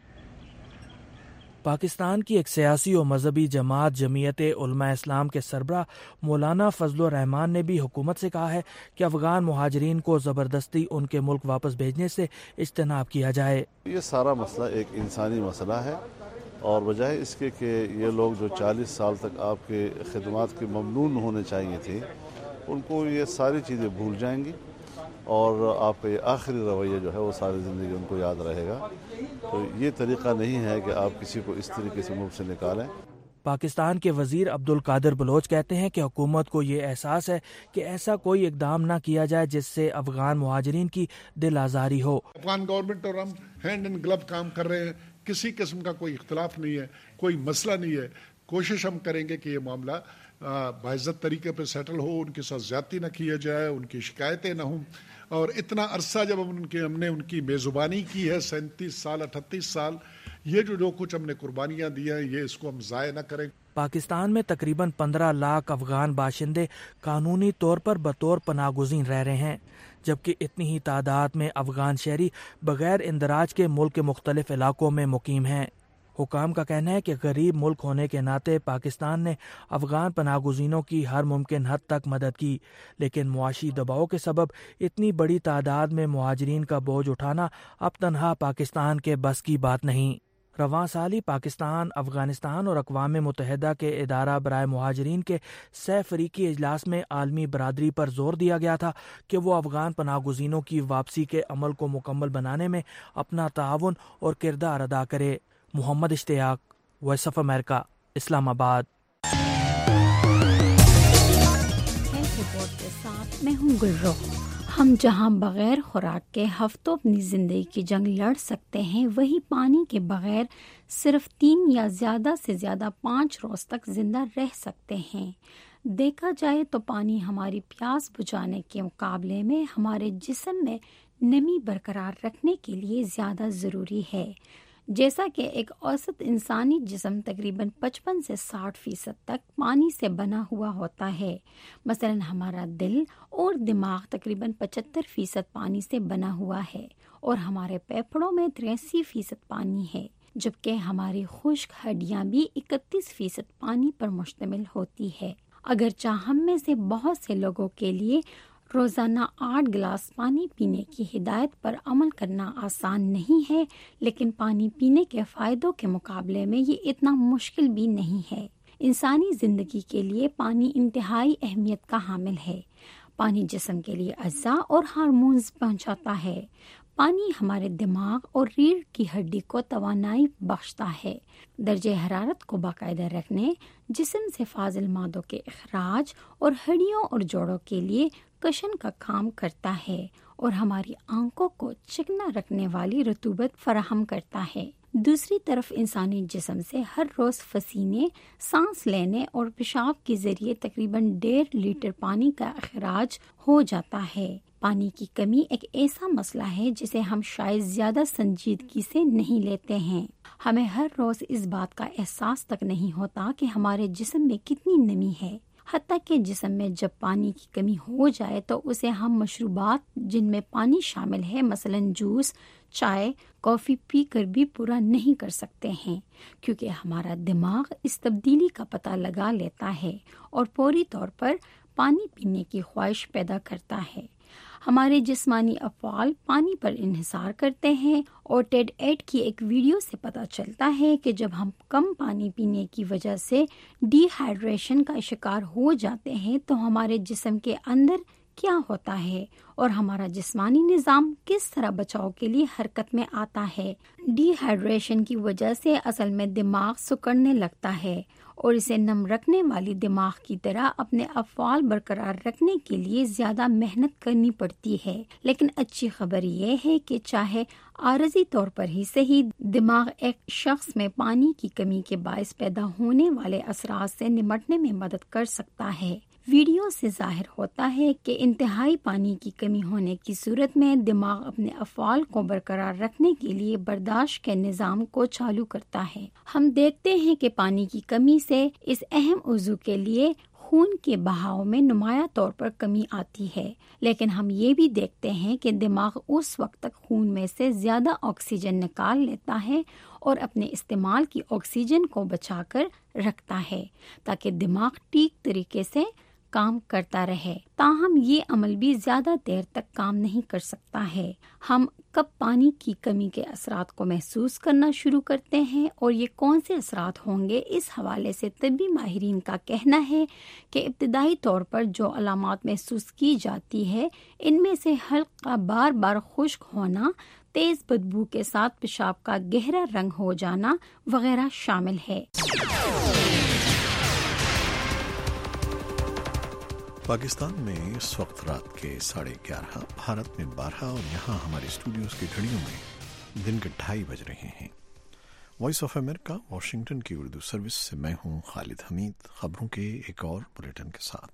پاکستان کی ایک سیاسی و مذہبی جماعت جمعیت علماء اسلام کے سربراہ مولانا فضل الرحمان نے بھی حکومت سے کہا ہے کہ افغان مہاجرین کو زبردستی ان کے ملک واپس بھیجنے سے اجتناب کیا جائے۔ یہ سارا مسئلہ ایک انسانی مسئلہ ہے، اور بجائے اس کے کہ یہ لوگ جو چالیس سال تک آپ کے خدمات کے ممنون ہونے چاہیے تھے، ان کو یہ ساری چیزیں بھول جائیں گی اور آپ کا یہ آخری رویہ جو ہے وہ ساری زندگی ان کو یاد رہے گا. تو یہ طریقہ نہیں ہے کہ آپ کسی کو اس طریقے سے ملک سے نکالیں. پاکستان کے وزیر عبد القادر بلوچ کہتے ہیں کہ حکومت کو یہ احساس ہے کہ ایسا کوئی اقدام نہ کیا جائے جس سے افغان مہاجرین کی دل آزاری ہو. افغان گورنمنٹ اور ہم ہینڈ ان گلو کام کر رہے ہیں, کسی قسم کا کوئی اختلاف نہیں ہے, کوئی مسئلہ نہیں ہے. کوشش ہم کریں گے کہ یہ معاملہ باعزت طریقے پہ سیٹل ہو, ان کے ساتھ زیادتی نہ کیا جائے, ان کی شکایتیں نہ ہوں. اور اتنا عرصہ جب ہم ان کے ہم نے ان کی میزبانی کی ہے, سینتیس سال اٹھتیس سال, یہ جو جو کچھ ہم نے قربانیاں دی ہیں یہ اس کو ہم ضائع نہ کریں. پاکستان میں تقریباً پندرہ لاکھ افغان باشندے قانونی طور پر بطور پناہ گزین رہ رہے ہیں, جبکہ اتنی ہی تعداد میں افغان شہری بغیر اندراج کے ملک کے مختلف علاقوں میں مقیم ہیں. حکام کا کہنا ہے کہ غریب ملک ہونے کے ناطے پاکستان نے افغان پناہ گزینوں کی ہر ممکن حد تک مدد کی, لیکن معاشی دباؤ کے سبب اتنی بڑی تعداد میں مہاجرین کا بوجھ اٹھانا اب تنہا پاکستان کے بس کی بات نہیں. رواں سال ہی پاکستان، افغانستان اور اقوام متحدہ کے ادارہ برائے مہاجرین کے سہ فریقی اجلاس میں عالمی برادری پر زور دیا گیا تھا کہ وہ افغان پناہ گزینوں کی واپسی کے عمل کو مکمل بنانے میں اپنا تعاون اور کردار ادا کرے. محمد اشتیاق، وائس آف امریکہ، اسلام آباد. کے ساتھ میں ہوں گلرو. ہم جہاں بغیر خوراک کے ہفتوں اپنی زندگی کی جنگ لڑ سکتے ہیں، وہی پانی کے بغیر صرف تین یا زیادہ سے زیادہ پانچ روز تک زندہ رہ سکتے ہیں. دیکھا جائے تو پانی ہماری پیاس بجھانے کے مقابلے میں ہمارے جسم میں نمی برقرار رکھنے کے لیے زیادہ ضروری ہے. جیسا کہ ایک اوسط انسانی جسم تقریباً پچپن سے ساٹھ فیصد تک پانی سے بنا ہوا ہوتا ہے. مثلا ہمارا دل اور دماغ تقریباً پچہتر فیصد پانی سے بنا ہوا ہے اور ہمارے پھیپھڑوں میں تراسی فیصد پانی ہے، جبکہ ہماری خشک ہڈیاں بھی اکتیس فیصد پانی پر مشتمل ہوتی ہے. اگرچہ ہم میں سے بہت سے لوگوں کے لیے روزانہ آٹھ گلاس پانی پینے کی ہدایت پر عمل کرنا آسان نہیں ہے، لیکن پانی پینے کے فائدوں کے مقابلے میں یہ اتنا مشکل بھی نہیں ہے. انسانی زندگی کے لیے پانی انتہائی اہمیت کا حامل ہے. پانی جسم کے لیے اجزاء اور ہارمونز پہنچاتا ہے. پانی ہمارے دماغ اور ریڑھ کی ہڈی کو توانائی بخشتا ہے. درجہ حرارت کو باقاعدہ رکھنے، جسم سے فاضل مادوں کے اخراج اور ہڈیوں اور جوڑوں کے لیے کشن کا کام کرتا ہے اور ہماری آنکھوں کو چکنا رکھنے والی رطوبت فراہم کرتا ہے. دوسری طرف انسانی جسم سے ہر روز پسینے، سانس لینے اور پیشاب کے ذریعے تقریباً ڈیڑھ لیٹر پانی کا اخراج ہو جاتا ہے. پانی کی کمی ایک ایسا مسئلہ ہے جسے ہم شاید زیادہ سنجیدگی سے نہیں لیتے ہیں. ہمیں ہر روز اس بات کا احساس تک نہیں ہوتا کہ ہمارے جسم میں کتنی نمی ہے. حتیٰ کہ جسم میں جب پانی کی کمی ہو جائے تو اسے ہم مشروبات جن میں پانی شامل ہے، مثلا جوس، چائے، کافی پی کر بھی پورا نہیں کر سکتے ہیں، کیونکہ ہمارا دماغ اس تبدیلی کا پتہ لگا لیتا ہے اور فوری طور پر پانی پینے کی خواہش پیدا کرتا ہے. ہمارے جسمانی افعال پانی پر انحصار کرتے ہیں اور ٹیڈ ایٹ کی ایک ویڈیو سے پتہ چلتا ہے کہ جب ہم کم پانی پینے کی وجہ سے ڈی ہائیڈریشن کا شکار ہو جاتے ہیں تو ہمارے جسم کے اندر کیا ہوتا ہے اور ہمارا جسمانی نظام کس طرح بچاؤ کے لیے حرکت میں آتا ہے. ڈی ہائیڈریشن کی وجہ سے اصل میں دماغ سکڑنے لگتا ہے اور اسے نم رکھنے والی دماغ کی طرح اپنے افعال برقرار رکھنے کے لیے زیادہ محنت کرنی پڑتی ہے. لیکن اچھی خبر یہ ہے کہ چاہے عارضی طور پر ہی صحیح، دماغ ایک شخص میں پانی کی کمی کے باعث پیدا ہونے والے اثرات سے نمٹنے میں مدد کر سکتا ہے. ویڈیو سے ظاہر ہوتا ہے کہ انتہائی پانی کی کمی ہونے کی صورت میں دماغ اپنے افعال کو برقرار رکھنے کے لیے برداشت کے نظام کو چالو کرتا ہے. ہم دیکھتے ہیں کہ پانی کی کمی سے اس اہم عضو کے لیے خون کے بہاؤ میں نمایاں طور پر کمی آتی ہے، لیکن ہم یہ بھی دیکھتے ہیں کہ دماغ اس وقت تک خون میں سے زیادہ آکسیجن نکال لیتا ہے اور اپنے استعمال کی آکسیجن کو بچا کر رکھتا ہے تاکہ دماغ ٹھیک طریقے سے کام کرتا رہے. تاہم یہ عمل بھی زیادہ دیر تک کام نہیں کر سکتا ہے. ہم کب پانی کی کمی کے اثرات کو محسوس کرنا شروع کرتے ہیں اور یہ کون سے اثرات ہوں گے، اس حوالے سے طبی ماہرین کا کہنا ہے کہ ابتدائی طور پر جو علامات محسوس کی جاتی ہے ان میں سے حلق کا بار بار خشک ہونا، تیز بدبو کے ساتھ پیشاب کا گہرا رنگ ہو جانا وغیرہ شامل ہے۔ پاکستان میں اس وقت رات کے ساڑھے گیارہ، بھارت میں بارہ اور یہاں ہمارے اسٹوڈیوز کی گھڑیوں میں دن کے ڈھائی بج رہے ہیں۔ وائس آف امریکہ واشنگٹن کی اردو سروس سے میں ہوں خالد حمید، خبروں کے ایک اور بلیٹن کے ساتھ۔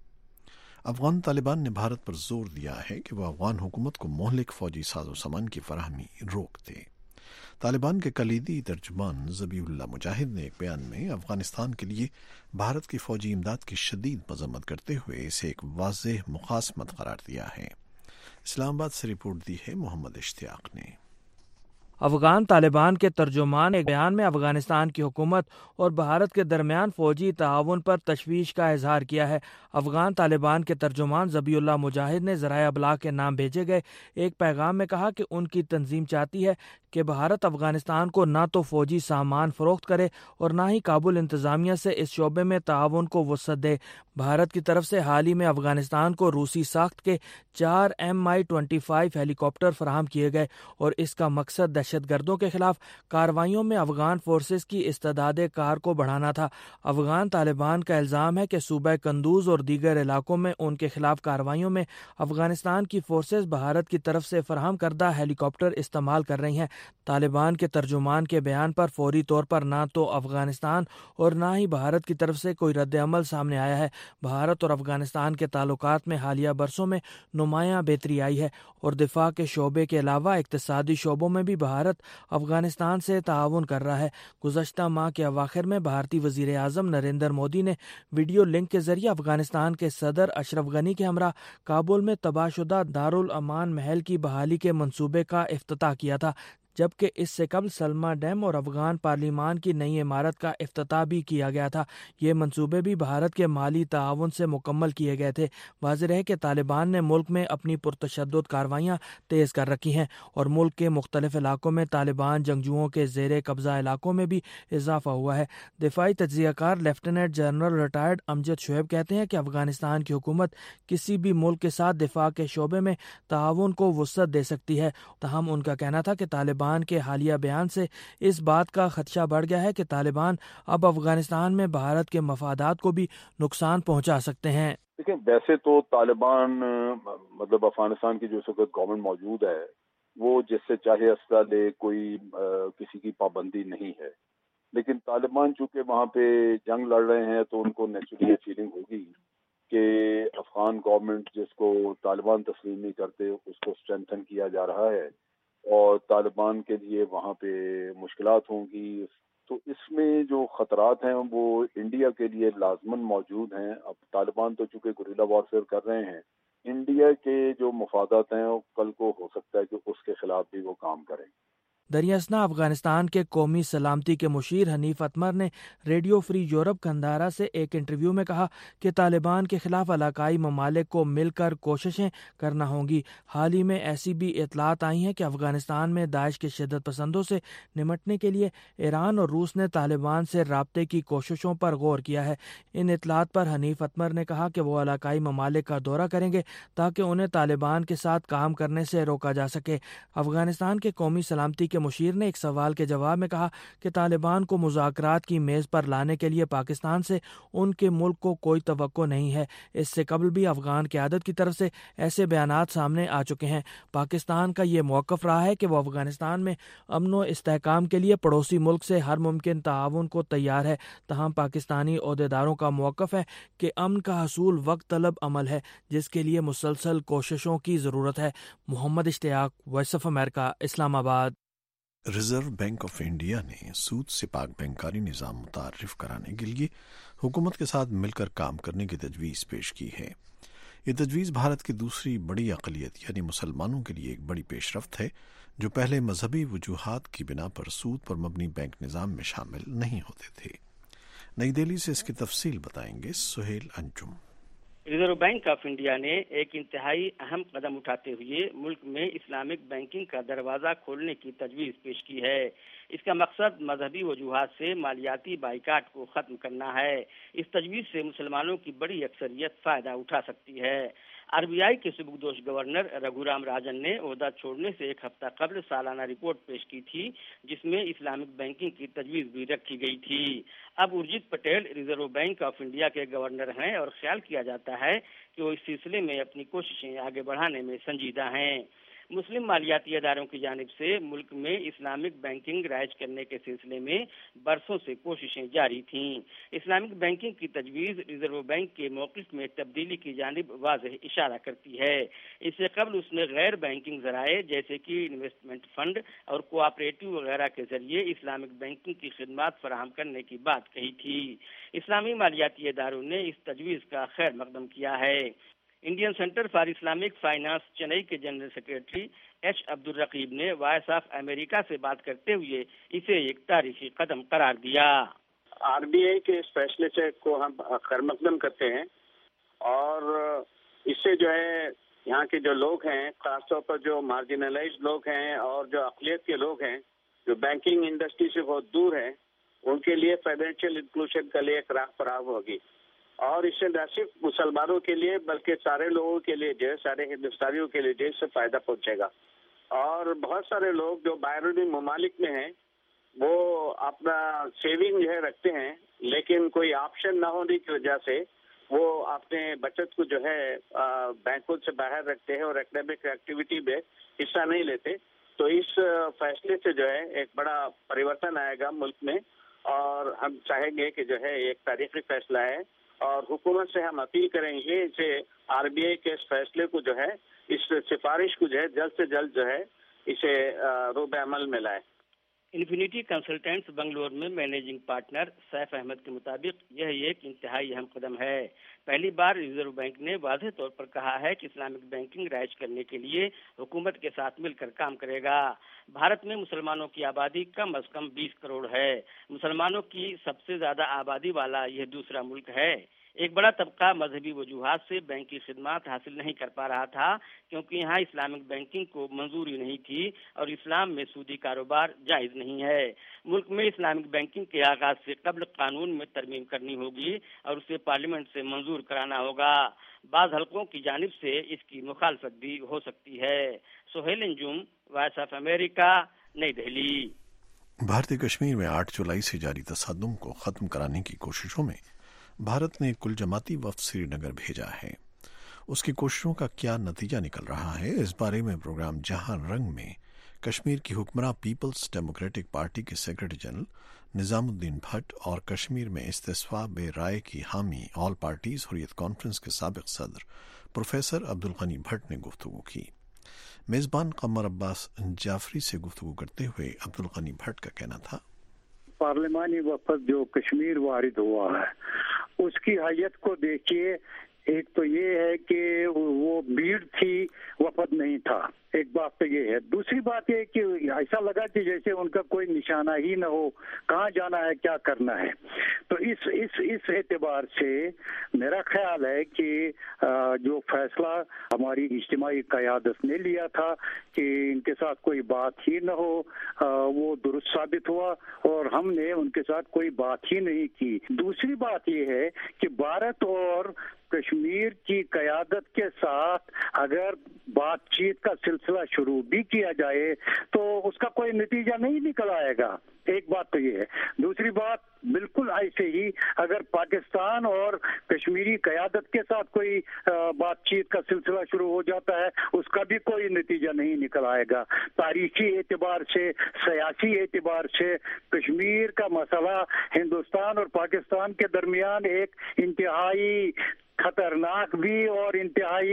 افغان طالبان نے بھارت پر زور دیا ہے کہ وہ افغان حکومت کو مہلک فوجی ساز و سامان کی فراہمی روک دے۔ طالبان کے کلیدی ترجمان ذبیح اللہ مجاہد نے ایک بیان میں افغانستان کے لیے بھارت کی فوجی امداد کی شدید مذمت کرتے ہوئے اسے ایک واضح مخاصمت قرار دیا ہے۔ اسلام آباد سے رپورٹ دی ہے محمد اشتیاق نے۔ افغان طالبان کے ترجمان ایک بیان میں افغانستان کی حکومت اور بھارت کے درمیان فوجی تعاون پر تشویش کا اظہار کیا ہے۔ افغان طالبان کے ترجمان ذبیح اللہ مجاہد نے ذرائع ابلاغ کے نام بھیجے گئے ایک پیغام میں کہا کہ ان کی تنظیم چاہتی ہے کہ بھارت افغانستان کو نہ تو فوجی سامان فروخت کرے اور نہ ہی کابل انتظامیہ سے اس شعبے میں تعاون کو وسعت دے۔ بھارت کی طرف سے حال ہی میں افغانستان کو روسی ساخت کے چار M I twenty five helicopter فراہم کیے گئے اور اس کا مقصد دہشت گردوں کے خلاف کارروائیوں میں افغان فورسز کی استعداد کار کو بڑھانا تھا۔ افغان طالبان کا الزام ہے کہ صوبہ قندوز اور دیگر علاقوں میں ان کے خلاف کارروائیوں میں افغانستان کی فورسز بھارت کی طرف سے فراہم کردہ ہیلی کاپٹر استعمال کر رہی ہیں۔ طالبان کے ترجمان کے بیان پر فوری طور پر نہ تو افغانستان اور نہ ہی بھارت کی طرف سے کوئی رد عمل سامنے آیا ہے۔ بھارت اور افغانستان کے تعلقات میں حالیہ برسوں میں نمایاں بہتری آئی ہے اور دفاع کے شعبے کے علاوہ اقتصادی شعبوں میں بھی بھارت افغانستان سے تعاون کر رہا ہے۔ گزشتہ ماہ کے اواخر میں بھارتی وزیر اعظم نریندر مودی نے ویڈیو لنک کے ذریعے افغانستان کے صدر اشرف غنی کے ہمراہ کابل میں تباہ شدہ دارالامان محل کی بحالی کے منصوبے کا افتتاح کیا تھا، جبکہ اس سے قبل سلما ڈیم اور افغان پارلیمان کی نئی عمارت کا افتتاح بھی کیا گیا تھا۔ یہ منصوبے بھی بھارت کے مالی تعاون سے مکمل کیے گئے تھے۔ واضح ہے کہ طالبان نے ملک میں اپنی پرتشدد کارروائیاں تیز کر رکھی ہیں اور ملک کے مختلف علاقوں میں طالبان جنگجوؤں کے زیر قبضہ علاقوں میں بھی اضافہ ہوا ہے۔ دفاعی تجزیہ کار lieutenant general retired Amjad Shoaib کہتے ہیں کہ افغانستان کی حکومت کسی بھی ملک کے ساتھ دفاع کے شعبے میں تعاون کو وسعت دے سکتی ہے، تاہم ان کا کہنا تھا کہ طالبان کے حالیہ بیان سے اس بات کا خدشہ بڑھ گیا ہے کہ طالبان اب افغانستان میں بھارت کے مفادات کو بھی نقصان پہنچا سکتے ہیں۔ دیکھیں، ویسے تو طالبان مطلب افغانستان کی جو اس وقت گورنمنٹ موجود ہے وہ جس سے چاہے اسلحہ لے، کوئی کسی کی پابندی نہیں ہے، لیکن طالبان چونکہ وہاں پہ جنگ لڑ رہے ہیں تو ان کو نیچرلی یہ فیلنگ ہوگی کہ افغان گورنمنٹ جس کو طالبان تسلیم نہیں کرتے اس کو اسٹرینتھن کیا جا رہا ہے اور طالبان کے لیے وہاں پہ مشکلات ہوں گی، تو اس میں جو خطرات ہیں وہ انڈیا کے لیے لازماً موجود ہیں۔ اب طالبان تو چونکہ گوریلا وارفیئر کر رہے ہیں، انڈیا کے جو مفادات ہیں کل کو ہو سکتا ہے کہ اس کے خلاف بھی وہ کام کریں۔ دریاسنا افغانستان کے قومی سلامتی کے مشیر حنیف اتمر نے ریڈیو فری یورپ کندھارا سے ایک انٹرویو میں کہا کہ طالبان کے خلاف علاقائی ممالک کو مل کر کوششیں کرنا ہوں گی۔ حال ہی میں ایسی بھی اطلاعات آئی ہیں کہ افغانستان میں داعش کے شدت پسندوں سے نمٹنے کے لیے ایران اور روس نے طالبان سے رابطے کی کوششوں پر غور کیا ہے۔ ان اطلاعات پر حنیف اتمر نے کہا کہ وہ علاقائی ممالک کا دورہ کریں گے تاکہ انہیں طالبان کے ساتھ کام کرنے سے روکا جا سکے۔ افغانستان کے قومی سلامتی کے مشیر نے ایک سوال کے جواب میں کہا کہ طالبان کو مذاکرات کی میز پر لانے کے لیے پاکستان سے ان کے ملک کو کوئی توقع نہیں ہے۔ اس سے قبل بھی افغان قیادت کی طرف سے ایسے بیانات سامنے آ چکے ہیں۔ پاکستان کا یہ موقف رہا ہے کہ وہ افغانستان میں امن و استحکام کے لیے پڑوسی ملک سے ہر ممکن تعاون کو تیار ہے، تاہم پاکستانی عہدیداروں کا موقف ہے کہ امن کا حصول وقت طلب عمل ہے جس کے لیے مسلسل کوششوں کی ضرورت ہے۔ محمد اشتیاق، وائس آف امریکہ، اسلام آباد۔ ریزرو بینک آف انڈیا نے سود سے پاک بینکاری نظام متعارف کرانے کے لیے حکومت کے ساتھ مل کر کام کرنے کی تجویز پیش کی ہے۔ یہ تجویز بھارت کی دوسری بڑی اقلیت یعنی مسلمانوں کے لیے ایک بڑی پیش رفت ہے جو پہلے مذہبی وجوہات کی بنا پر سود پر مبنی بینک نظام میں شامل نہیں ہوتے تھے۔ نئی دہلی سے اس کی تفصیل بتائیں گے Sohail Anjum. Reserve Bank of India ने एक इंतहाई अहम कदम उठाते हुए मुल्क में इस्लामिक बैंकिंग का दरवाजा खोलने की तजवीज़ पेश की है। इसका मकसद मजहबी वजूहात से मालियाती बाइकाट को खत्म करना है। इस तजवीज़ से मुसलमानों की बड़ी अक्सरियत फ़ायदा उठा सकती है। आरबीआई के सुबुकदोश गवर्नर रघुराम राजन ने ओहदा छोड़ने से एक हफ्ता कबल सालाना रिपोर्ट पेश की थी, जिसमें इस्लामिक बैंकिंग की तजवीज़ भी रखी गई थी। अब Urjit Patel Reserve Bank of India के गवर्नर हैं और ख्याल किया जाता है कि वो इस सिलसिले में अपनी कोशिशें आगे बढ़ाने में संजीदा हैं। मुस्लिम मालियाती अदारों की जानिब से मुल्क में इस्लामिक बैंकिंग राइज करने के सिलसिले में बरसों से कोशिशें जारी थीं। इस्लामिक बैंकिंग की तजवीज़ रिजर्व बैंक के मौक़िफ़ में तब्दीली की जानिब वाज़ेह इशारा करती है। इससे कबल उसने गैर बैंकिंग ज़राए जैसे कि इन्वेस्टमेंट फंड और कोऑपरेटिव वगैरह के जरिए इस्लामिक बैंकिंग की खिदमात फराहम करने की बात कही थी। इस्लामी मालियाती अदारों ने इस तजवीज़ का खैर मकदम किया है। Indian Centre for Islamic Finance Chennai के general secretary H Abdul Raqeeb ने वॉइस ऑफ अमेरिका से बात करते हुए इसे एक तारीखी कदम करार दिया। आरबीआई के इस फैसले से को हम खैरमकदम करते हैं और इससे जो है यहाँ के जो लोग हैं, खासतौर पर जो मार्जिनलाइज्ड लोग हैं और जो अक़लियत के लोग हैं जो बैंकिंग इंडस्ट्री से बहुत दूर हैं, उनके लिए फाइनेंशियल इंक्लूजन के लिए एक राह फराहम होगी। और इससे न सिर्फ मुसलमानों के लिए बल्कि सारे लोगों के लिए जो है, सारे हिंदुस्तानियों के लिए जो इससे फ़ायदा पहुंचेगा। और बहुत सारे लोग जो बैरूनी ममालिक में हैं वो अपना सेविंग जो है रखते हैं, लेकिन कोई ऑप्शन ना होने की वजह से वो अपने बचत को जो है बैंकों से बाहर रखते हैं और एकेडमिक एक्टिविटी में हिस्सा नहीं लेते। तो इस फैसले से जो है एक बड़ा परिवर्तन आएगा मुल्क में और हम चाहेंगे कि जो है एक तारीखी फैसला है और हुकूमत से हम अपील करेंगे इसे आरबीआई के इस फैसले को जो है, इस सिफारिश को जो है जल्द से जल्द जो है इसे रूब अमल में लाए। इन्फिनिटी कंसल्टेंट्स बंगलोर में मैनेजिंग पार्टनर सैफ अहमद के मुताबिक यह एक इंतहाई अहम कदम है। पहली बार रिजर्व बैंक ने वाज़ेह तौर पर कहा है कि इस्लामिक बैंकिंग राइज करने के लिए हुकूमत के साथ मिलकर काम करेगा। भारत में मुसलमानों की आबादी कम अज कम बीस करोड़ है। मुसलमानों की सबसे ज्यादा आबादी वाला यह दूसरा मुल्क है। एक बड़ा तबका मजहबी वजूहात से बैंक की खिदमात हासिल नहीं कर पा रहा था, क्योंकि यहाँ इस्लामिक बैंकिंग को मंजूरी नहीं थी और इस्लाम में सूदी कारोबार जायज़ नहीं है। मुल्क में इस्लामिक बैंकिंग के आगाज से कबल कानून में तरमीम करनी होगी और उसे पार्लियामेंट से मंजूर कराना होगा। बाज़ हलकों की जानिब से इसकी मुखालफत भी हो सकती है। Sohail Anjum, Voice of America, New Delhi. भारतीय कश्मीर में आठ जुलाई से जारी तसादुम को खत्म कराने की कोशिशों में भारत ने कुल जमाती वफ्द श्रीनगर भेजा है। उसकी कोशिशों का क्या नतीजा निकल रहा है, इस बारे में प्रोग्राम जहां रंग में कश्मीर की हुक्मरां पीपल्स डेमोक्रेटिक पार्टी के सेक्रेटरी जनरल निजामुद्दीन भट्ट और कश्मीर में इस्तिस्वा बे राय की हामी ऑल पार्टीज हुर्रियत कॉन्फ्रेंस के साबिक सदर प्रोफेसर अब्दुल गनी भट्ट ने गुफ्तगू की। मेजबान कमर अब्बास जाफरी से गुफ्तगू करते हुए अब्दुल गनी भट्ट का कहना था, पार्लिमानी वफद जो कश्मीर वारिद हुआ है उसकी हैयत को देखिए। एक तो ये है कि वो भीड़ थी, वफद नहीं था, एक बात तो ये है। दूसरी बात ये कि ऐसा लगा कि जैसे उनका कोई निशाना ही न हो, कहाँ जाना है, क्या करना है। तो इस इस इस एतबार से मेरा ख्याल है कि जो फैसला हमारी इज्तिमाई क़यादत ने लिया था कि इनके साथ कोई बात ही न हो, वो दुरुस्त साबित हुआ और हमने उनके साथ कोई बात ही नहीं की। दूसरी बात ये है कि भारत और कश्मीर की क़यादत के साथ अगर बातचीत का सिलसिला शुरू भी किया जाए तो उसका कोई नतीजा नहीं निकल आएगा। एक बात तो ये है। दूसरी बात, बिल्कुल ऐसे ही अगर पाकिस्तान और कश्मीरी क़यादत के साथ कोई बातचीत का सिलसिला शुरू हो जाता है उसका भी कोई नतीजा नहीं निकल आएगा। तारीखी एतबार से, सियासी एतबार से कश्मीर का मसला हिंदुस्तान और पाकिस्तान के दरमियान एक इंतहाई खतरनाक भी और इंतहाई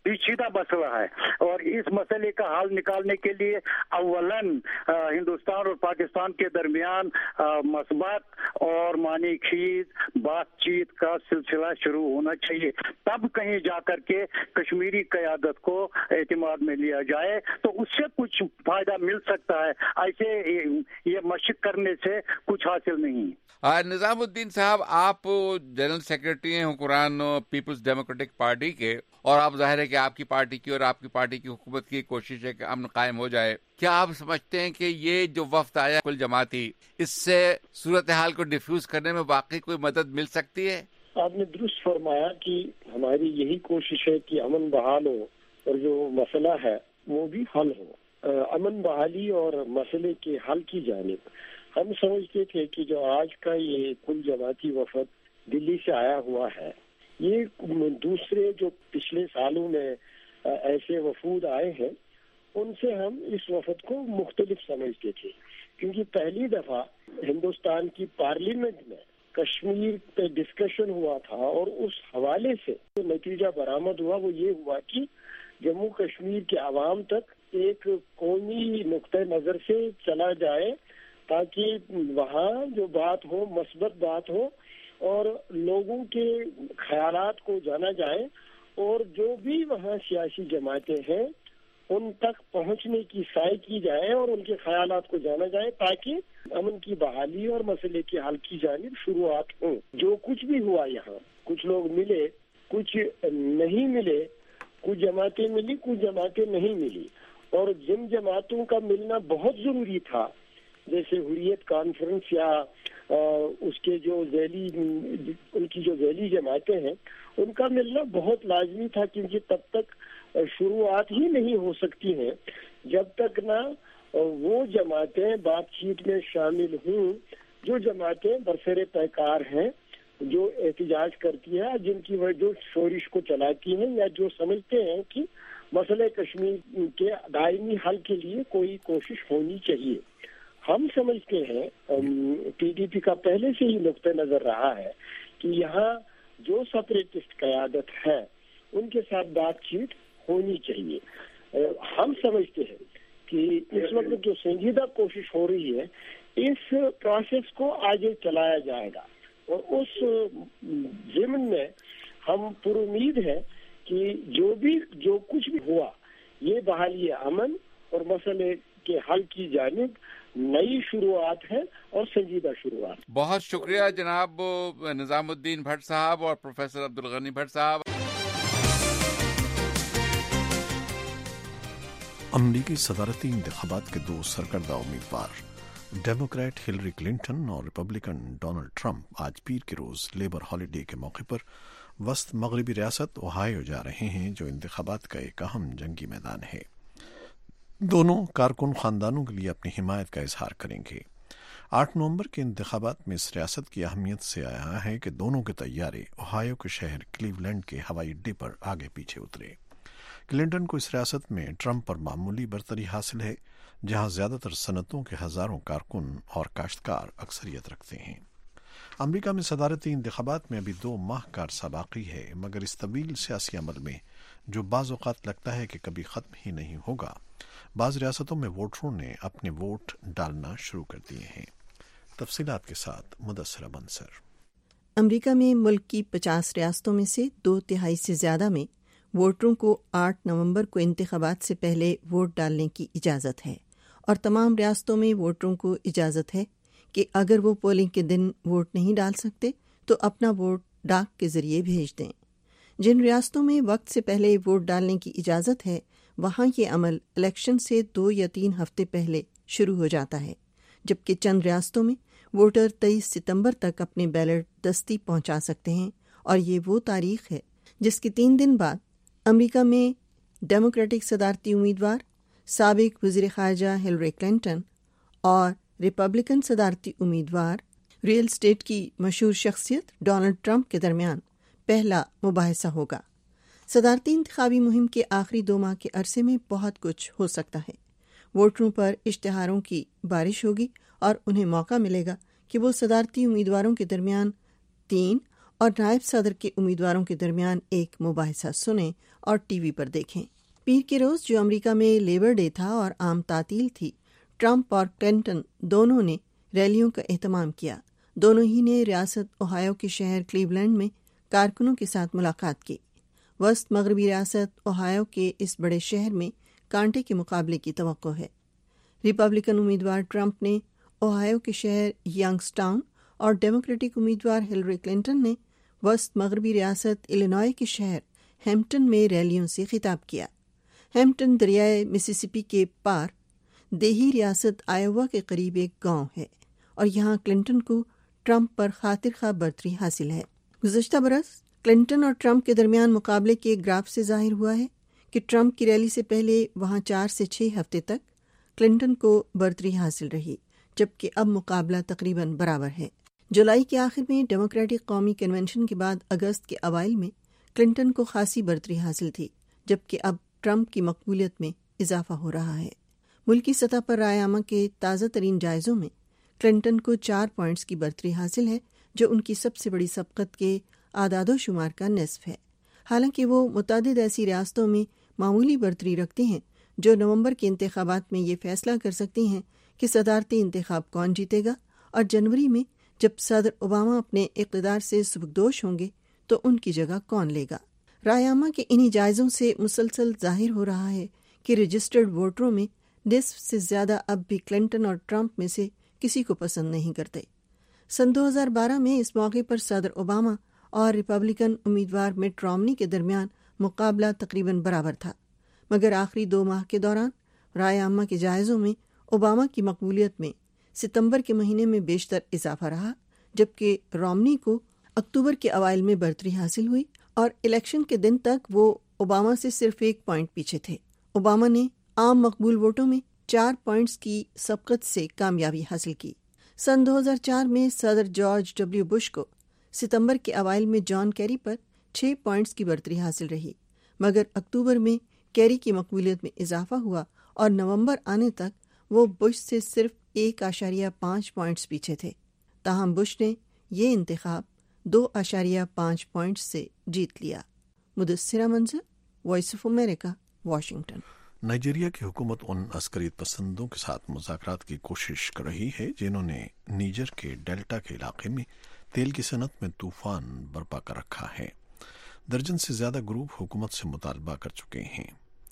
پیچیدہ مسئلہ ہے، اور اس مسئلے کا حل نکالنے کے لیے اولن ہندوستان اور پاکستان کے درمیان مثبت اور معنی خیز بات چیت کا سلسلہ شروع ہونا چاہیے، تب کہیں جا کر کے کشمیری قیادت کو اعتماد میں لیا جائے تو اس سے کچھ فائدہ مل سکتا ہے، ایسے یہ مشق کرنے سے کچھ حاصل نہیں۔ نظام الدین صاحب، آپ جنرل سیکرٹری ہیں حکمران پیپلز ڈیموکریٹک پارٹی کے، اور آپ ظاہر ہے کہ آپ کی پارٹی کی اور آپ کی پارٹی کی حکومت کی کوشش ہے کہ امن قائم ہو جائے۔ کیا آپ سمجھتے ہیں کہ یہ جو وفد آیا کل جماعتی، اس سے صورتحال کو ڈیفیوز کرنے میں واقعی کوئی مدد مل سکتی ہے؟ آپ نے درست فرمایا کہ ہماری یہی کوشش ہے کہ امن بحال ہو اور جو مسئلہ ہے وہ بھی حل ہو۔ امن بحالی اور مسئلے کے حل کی جانب ہم سمجھتے تھے کہ جو آج کا یہ کل جماعتی وفد دلی سے آیا ہوا ہے، یہ دوسرے جو پچھلے سالوں میں ایسے وفود آئے ہیں ان سے ہم اس وفد کو مختلف سمجھتے تھے، کیونکہ پہلی دفعہ ہندوستان کی پارلیمنٹ میں کشمیر پہ ڈسکشن ہوا تھا، اور اس حوالے سے جو نتیجہ برآمد ہوا وہ یہ ہوا کہ جموں کشمیر کے عوام تک ایک قومی نقطۂ نظر سے چلا جائے تاکہ وہاں جو بات ہو مثبت بات ہو اور لوگوں کے خیالات کو جانا جائے، اور جو بھی وہاں سیاسی جماعتیں ہیں ان تک پہنچنے کی سعی کی جائے اور ان کے خیالات کو جانا جائے تاکہ امن کی بحالی اور مسئلے کے حل کی جانب شروعات ہوں۔ جو کچھ بھی ہوا یہاں، کچھ لوگ ملے، کچھ نہیں ملے، کچھ جماعتیں ملی، کچھ جماعتیں نہیں ملی، اور جن جماعتوں کا ملنا بہت ضروری تھا جیسے حریت کانفرنس یا اس کے جو ذیلی ان کی جو ذیلی جماعتیں ہیں ان کا ملنا بہت لازمی تھا، کیونکہ تب تک شروعات ہی نہیں ہو سکتی ہیں جب تک نہ وہ جماعتیں بات چیت میں شامل ہوں جو جماعتیں برسر پیکار ہیں، جو احتجاج کرتی ہیں، جن کی وہ جو شورش کو چلاتی ہیں یا جو سمجھتے ہیں کہ مسئلہ کشمیر کے دائمی حل کے لیے کوئی کوشش ہونی چاہیے۔ ہم سمجھتے ہیں، پی ڈی پی کا پہلے سے ہی نقطہ نظر رہا ہے کہ یہاں جو سپریٹسٹ قیادت ہے ان کے ساتھ بات چیت ہونی چاہیے۔ ہم سمجھتے ہیں کہ اس وقت جو سنجیدہ کوشش ہو رہی ہے اس پروسیس کو آگے چلایا جائے گا، اور اس ضمن میں ہم پر امید ہے کہ جو بھی جو کچھ بھی ہوا یہ بحالی امن اور مسئلے کے حل کی جانب نئی شروعات ہے اور سنجیدہ شروعات۔ بہت شکریہ جناب نظام الدین بھٹ صاحب اور پروفیسر عبدالغنی بھٹ صاحب۔ امریکی صدارتی انتخابات کے دو سرکردہ امیدوار ڈیموکریٹ ہلری کلنٹن اور ریپبلکن ڈونلڈ ٹرمپ آج پیر کے روز لیبر ہالیڈے کے موقع پر وسط مغربی ریاست اوہایو جا رہے ہیں، جو انتخابات کا ایک اہم جنگی میدان ہے۔ دونوں کارکن خاندانوں کے لیے اپنی حمایت کا اظہار کریں گے۔ آٹھ نومبر کے انتخابات میں اس ریاست کی اہمیت سے آیا ہے کہ دونوں کے طیارے اوہایو کے شہر کلیولینڈ کے ہوائی اڈے پر آگے پیچھے اترے۔ کلنٹن کو اس ریاست میں ٹرمپ پر معمولی برتری حاصل ہے، جہاں زیادہ تر صنعتوں کے ہزاروں کارکن اور کاشتکار اکثریت رکھتے ہیں۔ امریکہ میں صدارتی انتخابات میں ابھی دو ماہ کا عرصہ باقی ہے، مگر اس طویل سیاسی عمل میں جو بعض اوقات لگتا ہے کہ کبھی ختم ہی نہیں ہوگا، بعض ریاستوں میں ووٹروں نے اپنے ووٹ ڈالنا شروع کر دیے ہیں۔ تفصیلات کے ساتھ مدثرہ منصر۔ امریکہ میں ملک کی پچاس ریاستوں میں سے دو تہائی سے زیادہ میں ووٹروں کو آٹھ نومبر کو انتخابات سے پہلے ووٹ ڈالنے کی اجازت ہے، اور تمام ریاستوں میں ووٹروں کو اجازت ہے کہ اگر وہ پولنگ کے دن ووٹ نہیں ڈال سکتے تو اپنا ووٹ ڈاک کے ذریعے بھیج دیں۔ جن ریاستوں میں وقت سے پہلے ووٹ ڈالنے کی اجازت ہے وہاں یہ عمل الیکشن سے دو یا تین ہفتے پہلے شروع ہو جاتا ہے، جبکہ چند ریاستوں میں ووٹر تیئیس ستمبر تک اپنے بیلٹ دستی پہنچا سکتے ہیں، اور یہ وہ تاریخ ہے جس کے تین دن بعد امریکہ میں ڈیموکریٹک صدارتی امیدوار سابق وزیر خارجہ ہلری کلنٹن اور ریپبلکن صدارتی امیدوار ریئل اسٹیٹ کی مشہور شخصیت ڈونلڈ ٹرمپ کے درمیان پہلا مباحثہ ہوگا۔ صدارتی انتخابی مہم کے آخری دو ماہ کے عرصے میں بہت کچھ ہو سکتا ہے۔ ووٹروں پر اشتہاروں کی بارش ہوگی اور انہیں موقع ملے گا کہ وہ صدارتی امیدواروں کے درمیان تین اور نائب صدر کے امیدواروں کے درمیان ایک مباحثہ سنیں اور ٹی وی پر دیکھیں۔ پیر کے روز جو امریکہ میں لیبر ڈے تھا اور عام تعطیل تھی، ٹرمپ اور کلنٹن دونوں نے ریلیوں کا اہتمام کیا۔ دونوں ہی نے ریاست اوہایو کے شہر کلیولینڈ میں کارکنوں کے ساتھ ملاقات کی۔ وسط مغربی ریاست اوہایو کے اس بڑے شہر میں کانٹے کے مقابلے کی توقع ہے۔ ریپبلکن امیدوار ٹرمپ نے اوہایو کے شہر ینگز ٹاؤن اور ڈیموکریٹک امیدوار ہلری کلنٹن نے وسط مغربی ریاست الینوائے کے شہر ہیمپٹن میں ریلیوں سے خطاب کیا۔ ہیمپٹن دریائے مسیسپی کے پار دیہی ریاست آئیوا کے قریب ایک گاؤں ہے اور یہاں کلنٹن کو ٹرمپ پر خاطر خواہ برتری حاصل ہے۔ گزشتہ برس کلنٹن اور ٹرمپ کے درمیان مقابلے کے گراف سے ظاہر ہوا ہے کہ ٹرمپ کی ریلی سے پہلے وہاں چار سے چھ ہفتے تک کلنٹن کو برتری حاصل رہی، جبکہ اب مقابلہ تقریباً برابر ہے۔ جولائی کے آخر میں ڈیموکریٹک قومی کنونشن کے بعد اگست کے اوائل میں کلنٹن کو خاصی برتری حاصل تھی، جبکہ اب ٹرمپ کی مقبولیت میں اضافہ ہو رہا ہے۔ ملکی سطح پر رائے عامہ کے تازہ ترین جائزوں میں کلنٹن کو چار پوائنٹس کی برتری حاصل ہے، جو ان کی سب سے بڑی سبقت کے اعداد و شمار کا نصف ہے۔ حالانکہ وہ متعدد ایسی ریاستوں میں معمولی برتری رکھتے ہیں جو نومبر کے انتخابات میں یہ فیصلہ کر سکتی ہیں کہ صدارتی انتخاب کون جیتے گا، اور جنوری میں جب صدر اوباما اپنے اقتدار سے سبکدوش ہوں گے تو ان کی جگہ کون لے گا۔ رائے عامہ کے انہی جائزوں سے مسلسل ظاہر ہو رہا ہے کہ رجسٹرڈ ووٹروں میں نصف سے زیادہ اب بھی کلنٹن اور ٹرمپ میں سے کسی کو پسند نہیں کرتے۔ سن دو ہزار بارہ میں اس موقع پر صدر اوباما اور ریپبلکن امیدوار مٹ رومنی کے درمیان مقابلہ تقریباً برابر تھا، مگر آخری دو ماہ کے دوران رائے عامہ کے جائزوں میں اوباما کی مقبولیت میں ستمبر کے مہینے میں بیشتر اضافہ رہا، جبکہ رومنی کو اکتوبر کے اوائل میں برتری حاصل ہوئی اور الیکشن کے دن تک وہ اوباما سے صرف ایک پوائنٹ پیچھے تھے۔ اوباما نے عام مقبول ووٹوں میں چار پوائنٹس کی سبقت سے کامیابی حاصل کی۔ سن دو ہزار چار میں صدر جارج ڈبلیو بش کو ستمبر کے اوائل میں جان کیری پر چھ پوائنٹس کی برتری حاصل رہی، مگر اکتوبر میں کیری کی مقبولیت میں اضافہ ہوا اور نومبر آنے تک وہ بش سے صرف ایک اشاریہ پانچ پوائنٹس پیچھے تھے۔ تاہم بش نے یہ انتخاب دو اشاریہ پانچ پوائنٹس سے جیت لیا۔ Mudassira Manzar, Voice of America, Washington. Nigeria کی حکومت ان عسکریت پسندوں کے ساتھ مذاکرات کی کوشش کر رہی ہے جنہوں نے نیجر کے ڈیلٹا کے علاقے میں تیل کی صنعت میں طوفان برپا کر رکھا ہے۔ درجن سے زیادہ گروپ حکومت سے مطالبہ کر چکے ہیں۔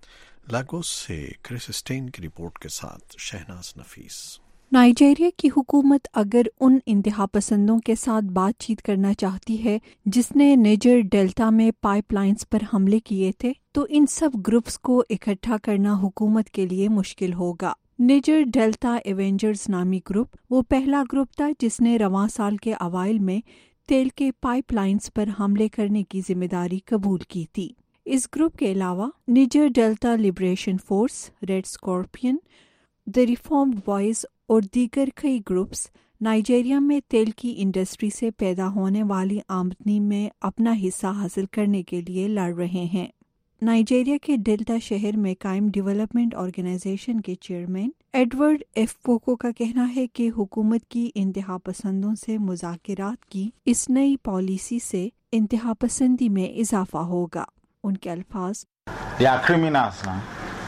لاگوس سے کرس اسٹین کی رپورٹ کے ساتھ شہناز نفیس۔ نائجیریا کی حکومت اگر ان انتہا پسندوں کے ساتھ بات چیت کرنا چاہتی ہے جس نے نیجر ڈیلٹا میں پائپ لائنز پر حملے کیے تھے، تو ان سب گروپس کو اکٹھا کرنا حکومت کے لیے مشکل ہوگا۔ نیجر ڈیلٹا ایونجرز نامی گروپ وہ پہلا گروپ تھا جس نے رواں سال کے اوائل میں تیل کے پائپ لائنز پر حملے کرنے کی ذمہ داری قبول کی تھی۔ اس گروپ کے علاوہ Niger Delta Liberation Force, Red Scorpion, the Reformed Boys اور دیگر کئی گروپس نائجیریا میں تیل کی انڈسٹری سے پیدا ہونے والی آمدنی میں اپنا حصہ حاصل کرنے کے لیے لڑ رہے ہیں۔ نائجیریا کے ڈیلٹا شہر میں قائم ڈیولپمنٹ آرگنائزیشن کے چیئرمین ایڈورڈ ایف پوکو کا کہنا ہے کہ حکومت کی انتہا پسندوں سے مذاکرات کی اس نئی پالیسی سے انتہا پسندی میں اضافہ ہوگا۔ ان کے الفاظ، They are criminals now.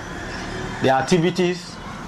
Their activities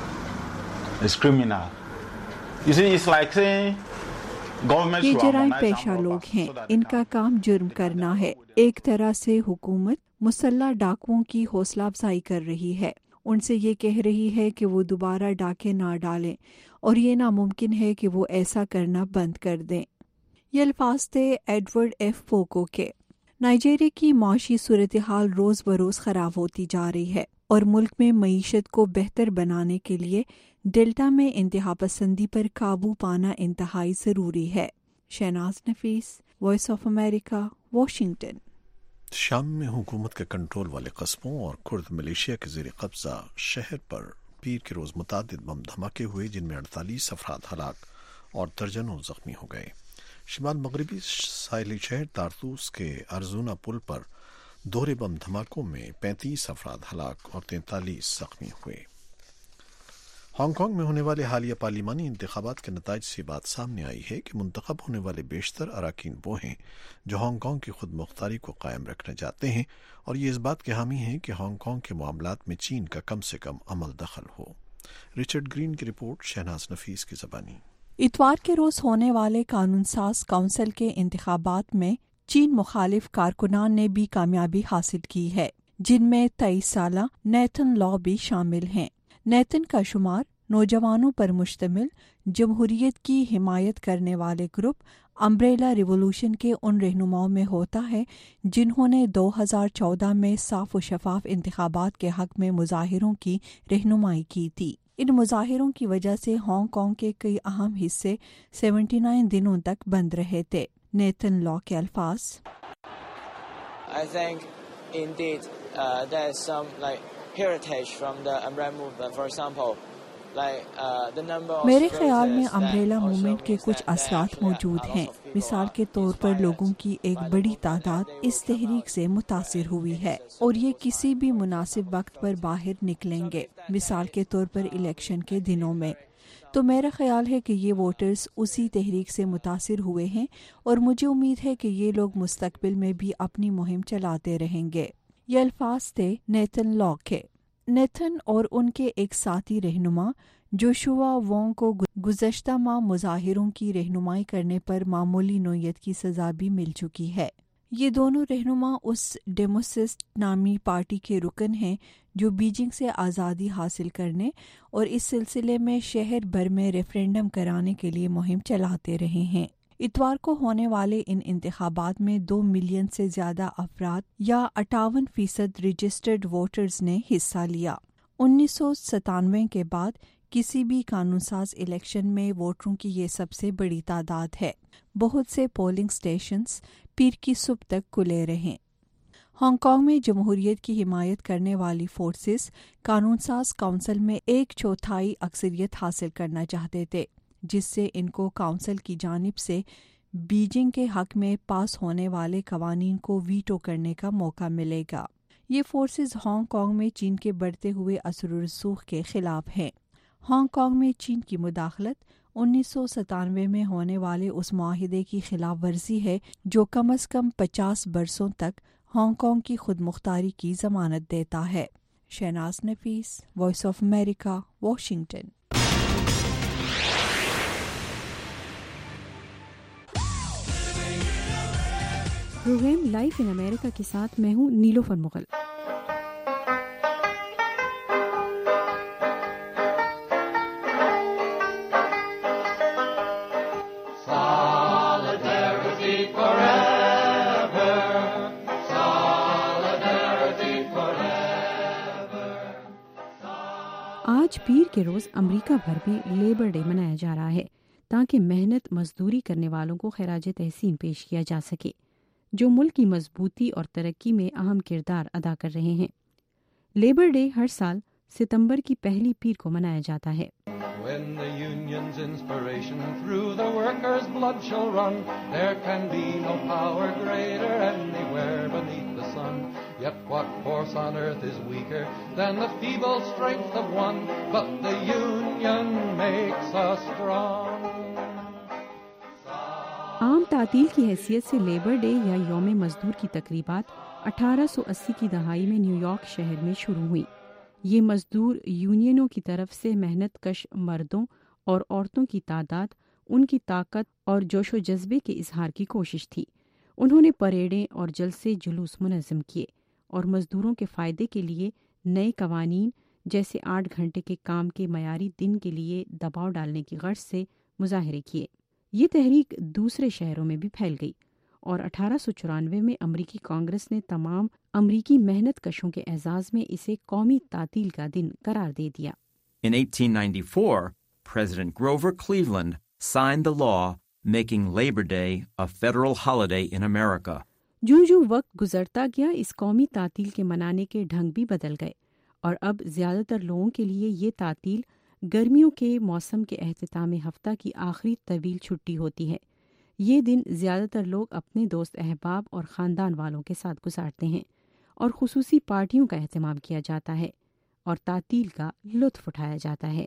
is criminal. You see, it's like saying government یہ should جرائم harmonize پیشہ and لوگ robbers ہیں، so that ان کا کام جرم کرنا ہے۔ ایک طرح سے حکومت مسلح ڈاکوؤں کی حوصلہ افزائی کر رہی ہے، ان سے یہ کہہ رہی ہے کہ وہ دوبارہ ڈاکے نہ ڈالیں، اور یہ ناممکن ہے کہ وہ ایسا کرنا بند کر دیں۔ یہ الفاظ تھے ایڈورڈ ایف پوکو کے۔ نائجیریا کی معاشی صورتحال روز بروز خراب ہوتی جا رہی ہے، اور ملک میں معیشت کو بہتر بنانے کے لیے ڈیلٹا میں انتہا پسندی پر قابو پانا انتہائی ضروری ہے۔ Shahnaz Nafees, Voice of America, Washington. شام میں حکومت کے کنٹرول والے قصبوں اور کرد ملیشیا کے زیر قبضہ شہر پر پیر کے روز متعدد بم دھماکے ہوئے، جن میں اڑتالیس افراد ہلاک اور درجنوں زخمی ہو گئے۔ شمال مغربی ساحلی شہر تارتوس کے ارزونا پل پر دوہرے بم دھماکوں میں پینتیس افراد ہلاک اور تینتالیس زخمی ہوئے۔ ہانگ کانگ میں ہونے والے حالیہ پارلیمانی انتخابات کے نتائج سے بات سامنے آئی ہے کہ منتخب ہونے والے بیشتر اراکین وہ ہیں جو ہانگ کانگ کی خود مختاری کو قائم رکھنا چاہتے ہیں اور یہ اس بات کے حامی ہیں کہ ہانگ کانگ کے معاملات میں چین کا کم سے کم عمل دخل ہو۔ رچرڈ گرین کی رپورٹ شہناز نفیس کی زبانی۔ اتوار کے روز ہونے والے قانون ساز کونسل کے انتخابات میں چین مخالف کارکنان نے بھی کامیابی حاصل کی ہے، جن میں تیئیس سالہ نیتن لا بھی شامل ہیں۔ نیتن کا شمار نوجوانوں پر مشتمل جمہوریت کی حمایت کرنے والے گروپ امبریلا ریولوشن کے ان رہنماؤں میں ہوتا ہے جنہوں نے دو ہزار چودہ میں صاف و شفاف انتخابات کے حق میں مظاہروں کی رہنمائی کی تھی۔ ان مظاہروں کی وجہ سے ہانگ کانگ کے کئی اہم حصے سیونٹی نائن دنوں تک بند رہے تھے۔ نیتن لا کے الفاظ I think indeed uh, there is some like heritage from the umbrella movement. For example, like uh, the number of میرے خیال میں امبریلا موومنٹ کے کچھ اثرات موجود ہیں۔ مثال کے طور پر لوگوں کی ایک بڑی تعداد اس تحریک سے متاثر ہوئی ہے اور یہ کسی بھی مناسب وقت پر باہر نکلیں گے، مثال کے طور پر الیکشن کے دنوں میں۔ تو میرا خیال ہے کہ یہ ووٹرز اسی تحریک سے متاثر ہوئے ہیں اور مجھے امید ہے کہ یہ لوگ مستقبل میں بھی اپنی مہم چلاتے رہیں گے۔ یہ الفاظ تھے نیتن لا کے۔ نیتن اور ان کے ایک ساتھی رہنما جوشوا وانگ کو گزشتہ ماہ مظاہروں کی رہنمائی کرنے پر معمولی نوعیت کی سزا بھی مل چکی ہے۔ یہ دونوں رہنما اس ڈیموسسٹ نامی پارٹی کے رکن ہیں جو بیجنگ سے آزادی حاصل کرنے اور اس سلسلے میں شہر بھر میں ریفرینڈم کرانے کے لیے مہم چلاتے رہے ہیں۔ اتوار کو ہونے والے ان انتخابات میں دو ملین سے زیادہ افراد یا اٹھاون فیصد رجسٹرڈ ووٹرز نے حصہ لیا۔ انیس سو ستانوے کے بعد کسی بھی قانون ساز الیکشن میں ووٹروں کی یہ سب سے بڑی تعداد ہے۔ بہت سے پولنگ اسٹیشنز پیر کی صبح تک کھلے رہے۔ ہانگ کانگ میں جمہوریت کی حمایت کرنے والی فورسز قانون ساز کونسل میں ایک چوتھائی اکثریت حاصل کرنا چاہتے تھے، جس سے ان کو کونسل کی جانب سے بیجنگ کے حق میں پاس ہونے والے قوانین کو ویٹو کرنے کا موقع ملے گا۔ یہ فورسز ہانگ کانگ میں چین کے بڑھتے ہوئے اثر و رسوخ کے خلاف ہیں۔ ہانگ کانگ میں چین کی مداخلت انیس سو ستانوے میں ہونے والے اس معاہدے کی خلاف ورزی ہے جو کم از کم پچاس برسوں تک ہانگ کانگ کی خود مختاری کی ضمانت دیتا ہے۔ Shahnaz Nafees, Voice of America, Washington. Programme Life in America کے ساتھ میں ہوں نیلوفر مغل۔ آج پیر کے روز امریکہ بھر میں لیبر ڈے منایا جا رہا ہے تاکہ محنت مزدوری کرنے والوں کو خراج تحسین پیش کیا جا سکے جو ملک کی مضبوطی اور ترقی میں اہم کردار ادا کر رہے ہیں۔ لیبر ڈے ہر سال ستمبر کی پہلی پیر کو منایا جاتا ہے۔ When the union's inspiration through the workers' blood shall run, there can be no power greater anywhere beneath the sun. Yet what force on earth is weaker than the feeble strength of one? But the union makes us strong. عام تعطیل کی حیثیت سے labour day یا یوم مزدور کی تقریبات اٹھارہ سو اسی کی دہائی میں نیو یارک شہر میں شروع ہوئی۔ یہ مزدور یونینوں کی طرف سے محنت کش مردوں اور عورتوں کی تعداد، ان کی طاقت اور جوش و جذبے کے اظہار کی کوشش تھی۔ انہوں نے پریڈیں اور جلسے جلوس منظم کیے اور مزدوروں کے فائدے کے لیے نئے قوانین جیسے آٹھ گھنٹے کے کام کے معیاری دن کے لیے دباؤ ڈالنے کی غرض سے مظاہرے کیے۔ یہ تحریک دوسرے شہروں میں بھی پھیل گئی اور اٹھارہ سو چورانوے میں امریکی کانگریس نے تمام امریکی محنت کشوں کے اعزاز میں اسے قومی تعطیل کا دن قرار دے دیا۔ In eighteen ninety-four, President Grover Cleveland signed the law making Labor Day a federal holiday in America. جو جو وقت گزرتا گیا اس قومی تعطیل کے منانے کے ڈھنگ بھی بدل گئے اور اب زیادہ تر لوگوں کے لیے یہ تعطیل گرمیوں کے موسم کے اختتام ہفتہ کی آخری طویل چھٹی ہوتی ہے۔ یہ دن زیادہ تر لوگ اپنے دوست احباب اور خاندان والوں کے ساتھ گزارتے ہیں اور خصوصی پارٹیوں کا اہتمام کیا جاتا ہے۔ اور تعطیل کا لطف اٹھایا جاتا ہے۔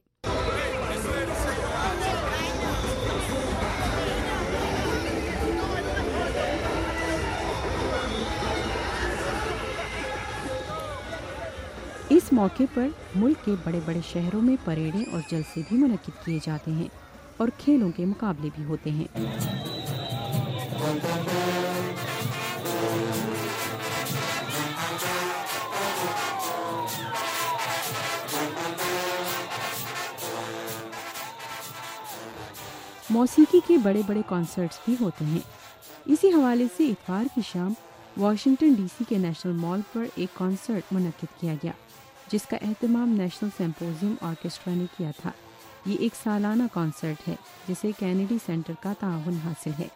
اس موقع پر ملک کے بڑے بڑے شہروں میں پریڈیں اور جلسے بھی منعقد کیے جاتے ہیں اور کھیلوں کے مقابلے بھی ہوتے ہیں۔ موسیقی کے بڑے بڑے کنسرٹس بھی ہوتے ہیں۔ اسی حوالے سے اتوار کی شام واشنگٹن ڈی سی کے نیشنل مال پر ایک کنسرٹ منعقد کیا گیا، جس کا اہتمام نیشنل سمپوزیم آرکیسٹرا نے کیا تھا۔ یہ ایک سالانہ کنسرٹ ہے جسے کینیڈی سینٹر کا تعاون حاصل ہے۔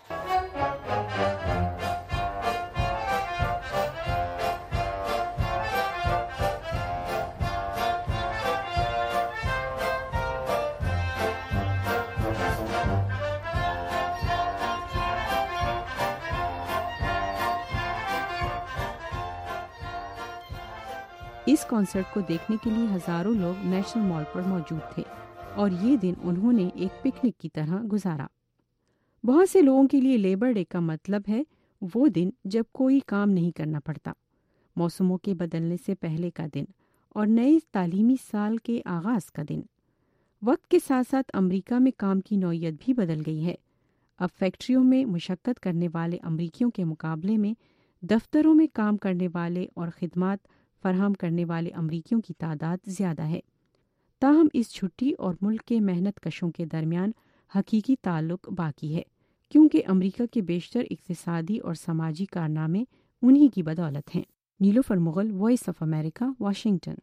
اس کنسرٹ کو دیکھنے کے لیے ہزاروں لوگ نیشنل مال پر موجود تھے اور یہ دن انہوں نے ایک پکنک کی طرح گزارا۔ بہت سے لوگوں کے لیے لیبر ڈے کا مطلب ہے وہ دن جب کوئی کام نہیں کرنا پڑتا، موسموں کے بدلنے سے پہلے کا دن اور نئے تعلیمی سال کے آغاز کا دن۔ وقت کے ساتھ ساتھ امریکہ میں کام کی نوعیت بھی بدل گئی ہے۔ اب فیکٹریوں میں مشقت کرنے والے امریکیوں کے مقابلے میں دفتروں میں کام کرنے والے اور خدمات فراہم کرنے والے امریکیوں کی تعداد زیادہ ہے۔ تاہم اس چھٹی اور ملک کے محنت کشوں کے درمیان حقیقی تعلق باقی ہے، کیونکہ امریکہ کے بیشتر اقتصادی اور سماجی کارنامے انہی کی بدولت ہیں۔ Nilofar Mughal, Voice of America, Washington.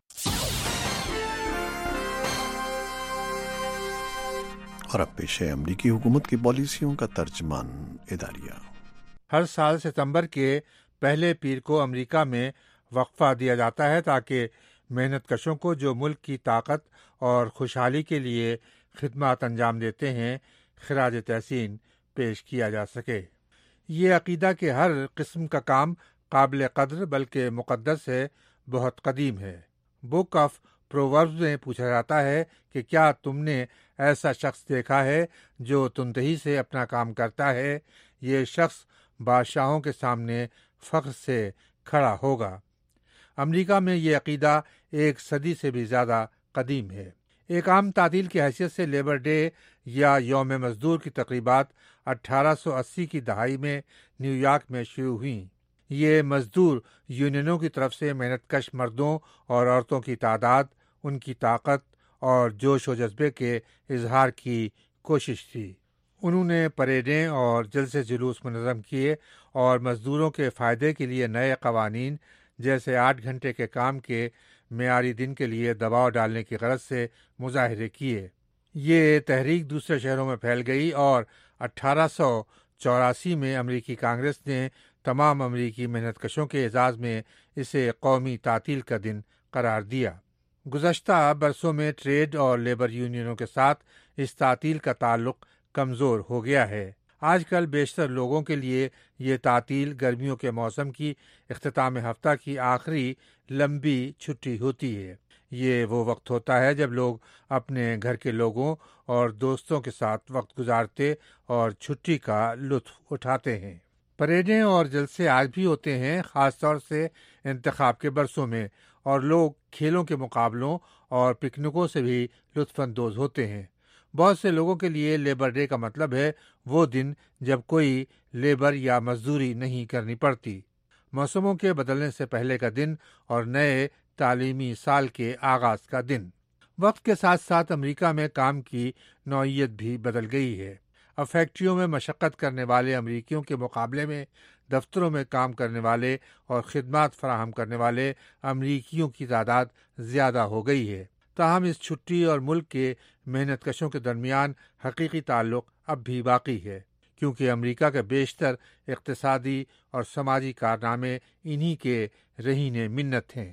اور اب پیش ہے امریکی حکومت کی پالیسیوں کا ترجمان اداریہ۔ ہر سال ستمبر کے پہلے پیر کو امریکہ میں وقفہ دیا جاتا ہے تاکہ محنت کشوں کو جو ملک کی طاقت اور خوشحالی کے لیے خدمات انجام دیتے ہیں خراج تحسین پیش کیا جا سکے۔ یہ عقیدہ کہ ہر قسم کا کام قابل قدر بلکہ مقدس ہے بہت قدیم ہے۔ بک آف پرووربز میں پوچھا جاتا ہے کہ کیا تم نے ایسا شخص دیکھا ہے جو تنتہی سے اپنا کام کرتا ہے؟ یہ شخص بادشاہوں کے سامنے فخر سے کھڑا ہوگا۔ امریکہ میں یہ عقیدہ ایک صدی سے بھی زیادہ قدیم ہے۔ ایک عام تعطیل کی حیثیت سے لیبر ڈے یا یوم مزدور کی تقریبات اٹھارہ سو اسی کی دہائی میں نیو یارک میں شروع ہوئیں۔ یہ مزدور یونینوں کی طرف سے محنت کش مردوں اور عورتوں کی تعداد، ان کی طاقت اور جوش و جذبے کے اظہار کی کوشش تھی۔ انہوں نے پریڈیں اور جلسے جلوس منظم کیے اور مزدوروں کے فائدے کے لیے نئے قوانین جیسے آٹھ گھنٹے کے کام کے معیاری دن کے لیے دباؤ ڈالنے کی غرض سے مظاہرے کیے۔ یہ تحریک دوسرے شہروں میں پھیل گئی اور اٹھارہ سو چوراسی میں امریکی کانگریس نے تمام امریکی محنت کشوں کے اعزاز میں اسے قومی تعطیل کا دن قرار دیا۔ گزشتہ برسوں میں ٹریڈ اور لیبر یونینوں کے ساتھ اس تعطیل کا تعلق کمزور ہو گیا ہے۔ آج کل بیشتر لوگوں کے لیے یہ تعطیل گرمیوں کے موسم کی اختتام ہفتہ کی آخری لمبی چھٹی ہوتی ہے۔ یہ وہ وقت ہوتا ہے جب لوگ اپنے گھر کے لوگوں اور دوستوں کے ساتھ وقت گزارتے اور چھٹی کا لطف اٹھاتے ہیں۔ پریڈیں اور جلسے آج بھی ہوتے ہیں، خاص طور سے انتخاب کے برسوں میں، اور لوگ کھیلوں کے مقابلوں اور پکنکوں سے بھی لطف اندوز ہوتے ہیں۔ بہت سے لوگوں کے لیے لیبر ڈے کا مطلب ہے وہ دن جب کوئی لیبر یا مزدوری نہیں کرنی پڑتی، موسموں کے بدلنے سے پہلے کا دن اور نئے تعلیمی سال کے آغاز کا دن۔ وقت کے ساتھ ساتھ امریکہ میں کام کی نوعیت بھی بدل گئی ہے۔ اب فیکٹریوں میں مشقت کرنے والے امریکیوں کے مقابلے میں دفتروں میں کام کرنے والے اور خدمات فراہم کرنے والے امریکیوں کی تعداد زیادہ ہو گئی ہے۔ تاہم اس چھٹی اور ملک کے محنت کشوں کے درمیان حقیقی تعلق اب بھی باقی ہے، کیونکہ امریکہ کے بیشتر اقتصادی اور سماجی کارنامے انہی کے رہین منت ہیں۔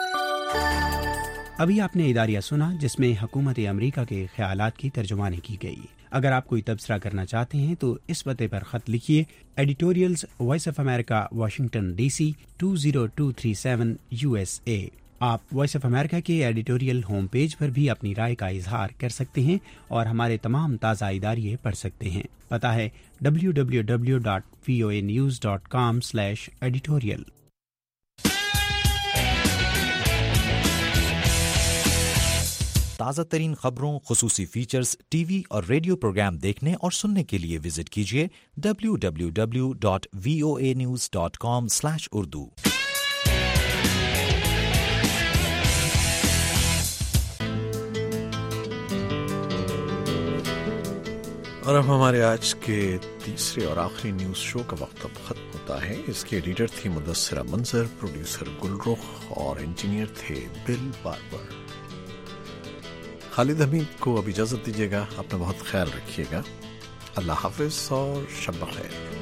ابھی آپ نے اداریہ سنا جس میں حکومت امریکہ کے خیالات کی ترجمانی کی گئی۔ اگر آپ کوئی تبصرہ کرنا چاہتے ہیں تو اس پتے پر خط لکھیے، editorials Voice of America, Washington D C two zero two three seven U S A. آپ وائس آف امریکہ کے ایڈیٹوریل ہوم پیج پر بھی اپنی رائے کا اظہار کر سکتے ہیں اور ہمارے تمام تازہ اداریے پڑھ سکتے ہیں۔ پتہ ہے W W W dot V O A news dot com slash editorial. تازہ ترین خبروں، خصوصی فیچرز، ٹی وی اور ریڈیو پروگرام دیکھنے اور سننے کے لیے وزٹ کیجیے W W W dot V O A news dot com slash Urdu. اور اب ہمارے آج کے تیسرے اور آخری نیوز شو کا وقت اب ختم ہوتا ہے۔ اس کے ایڈیٹر تھی مدثرہ منظر، پروڈیوسر گلرخ اور انجینئر تھے بل باربر۔ خالد حمید کو اب اجازت دیجیے گا، اپنا بہت خیال رکھیے گا۔ اللہ حافظ اور شب بخیر۔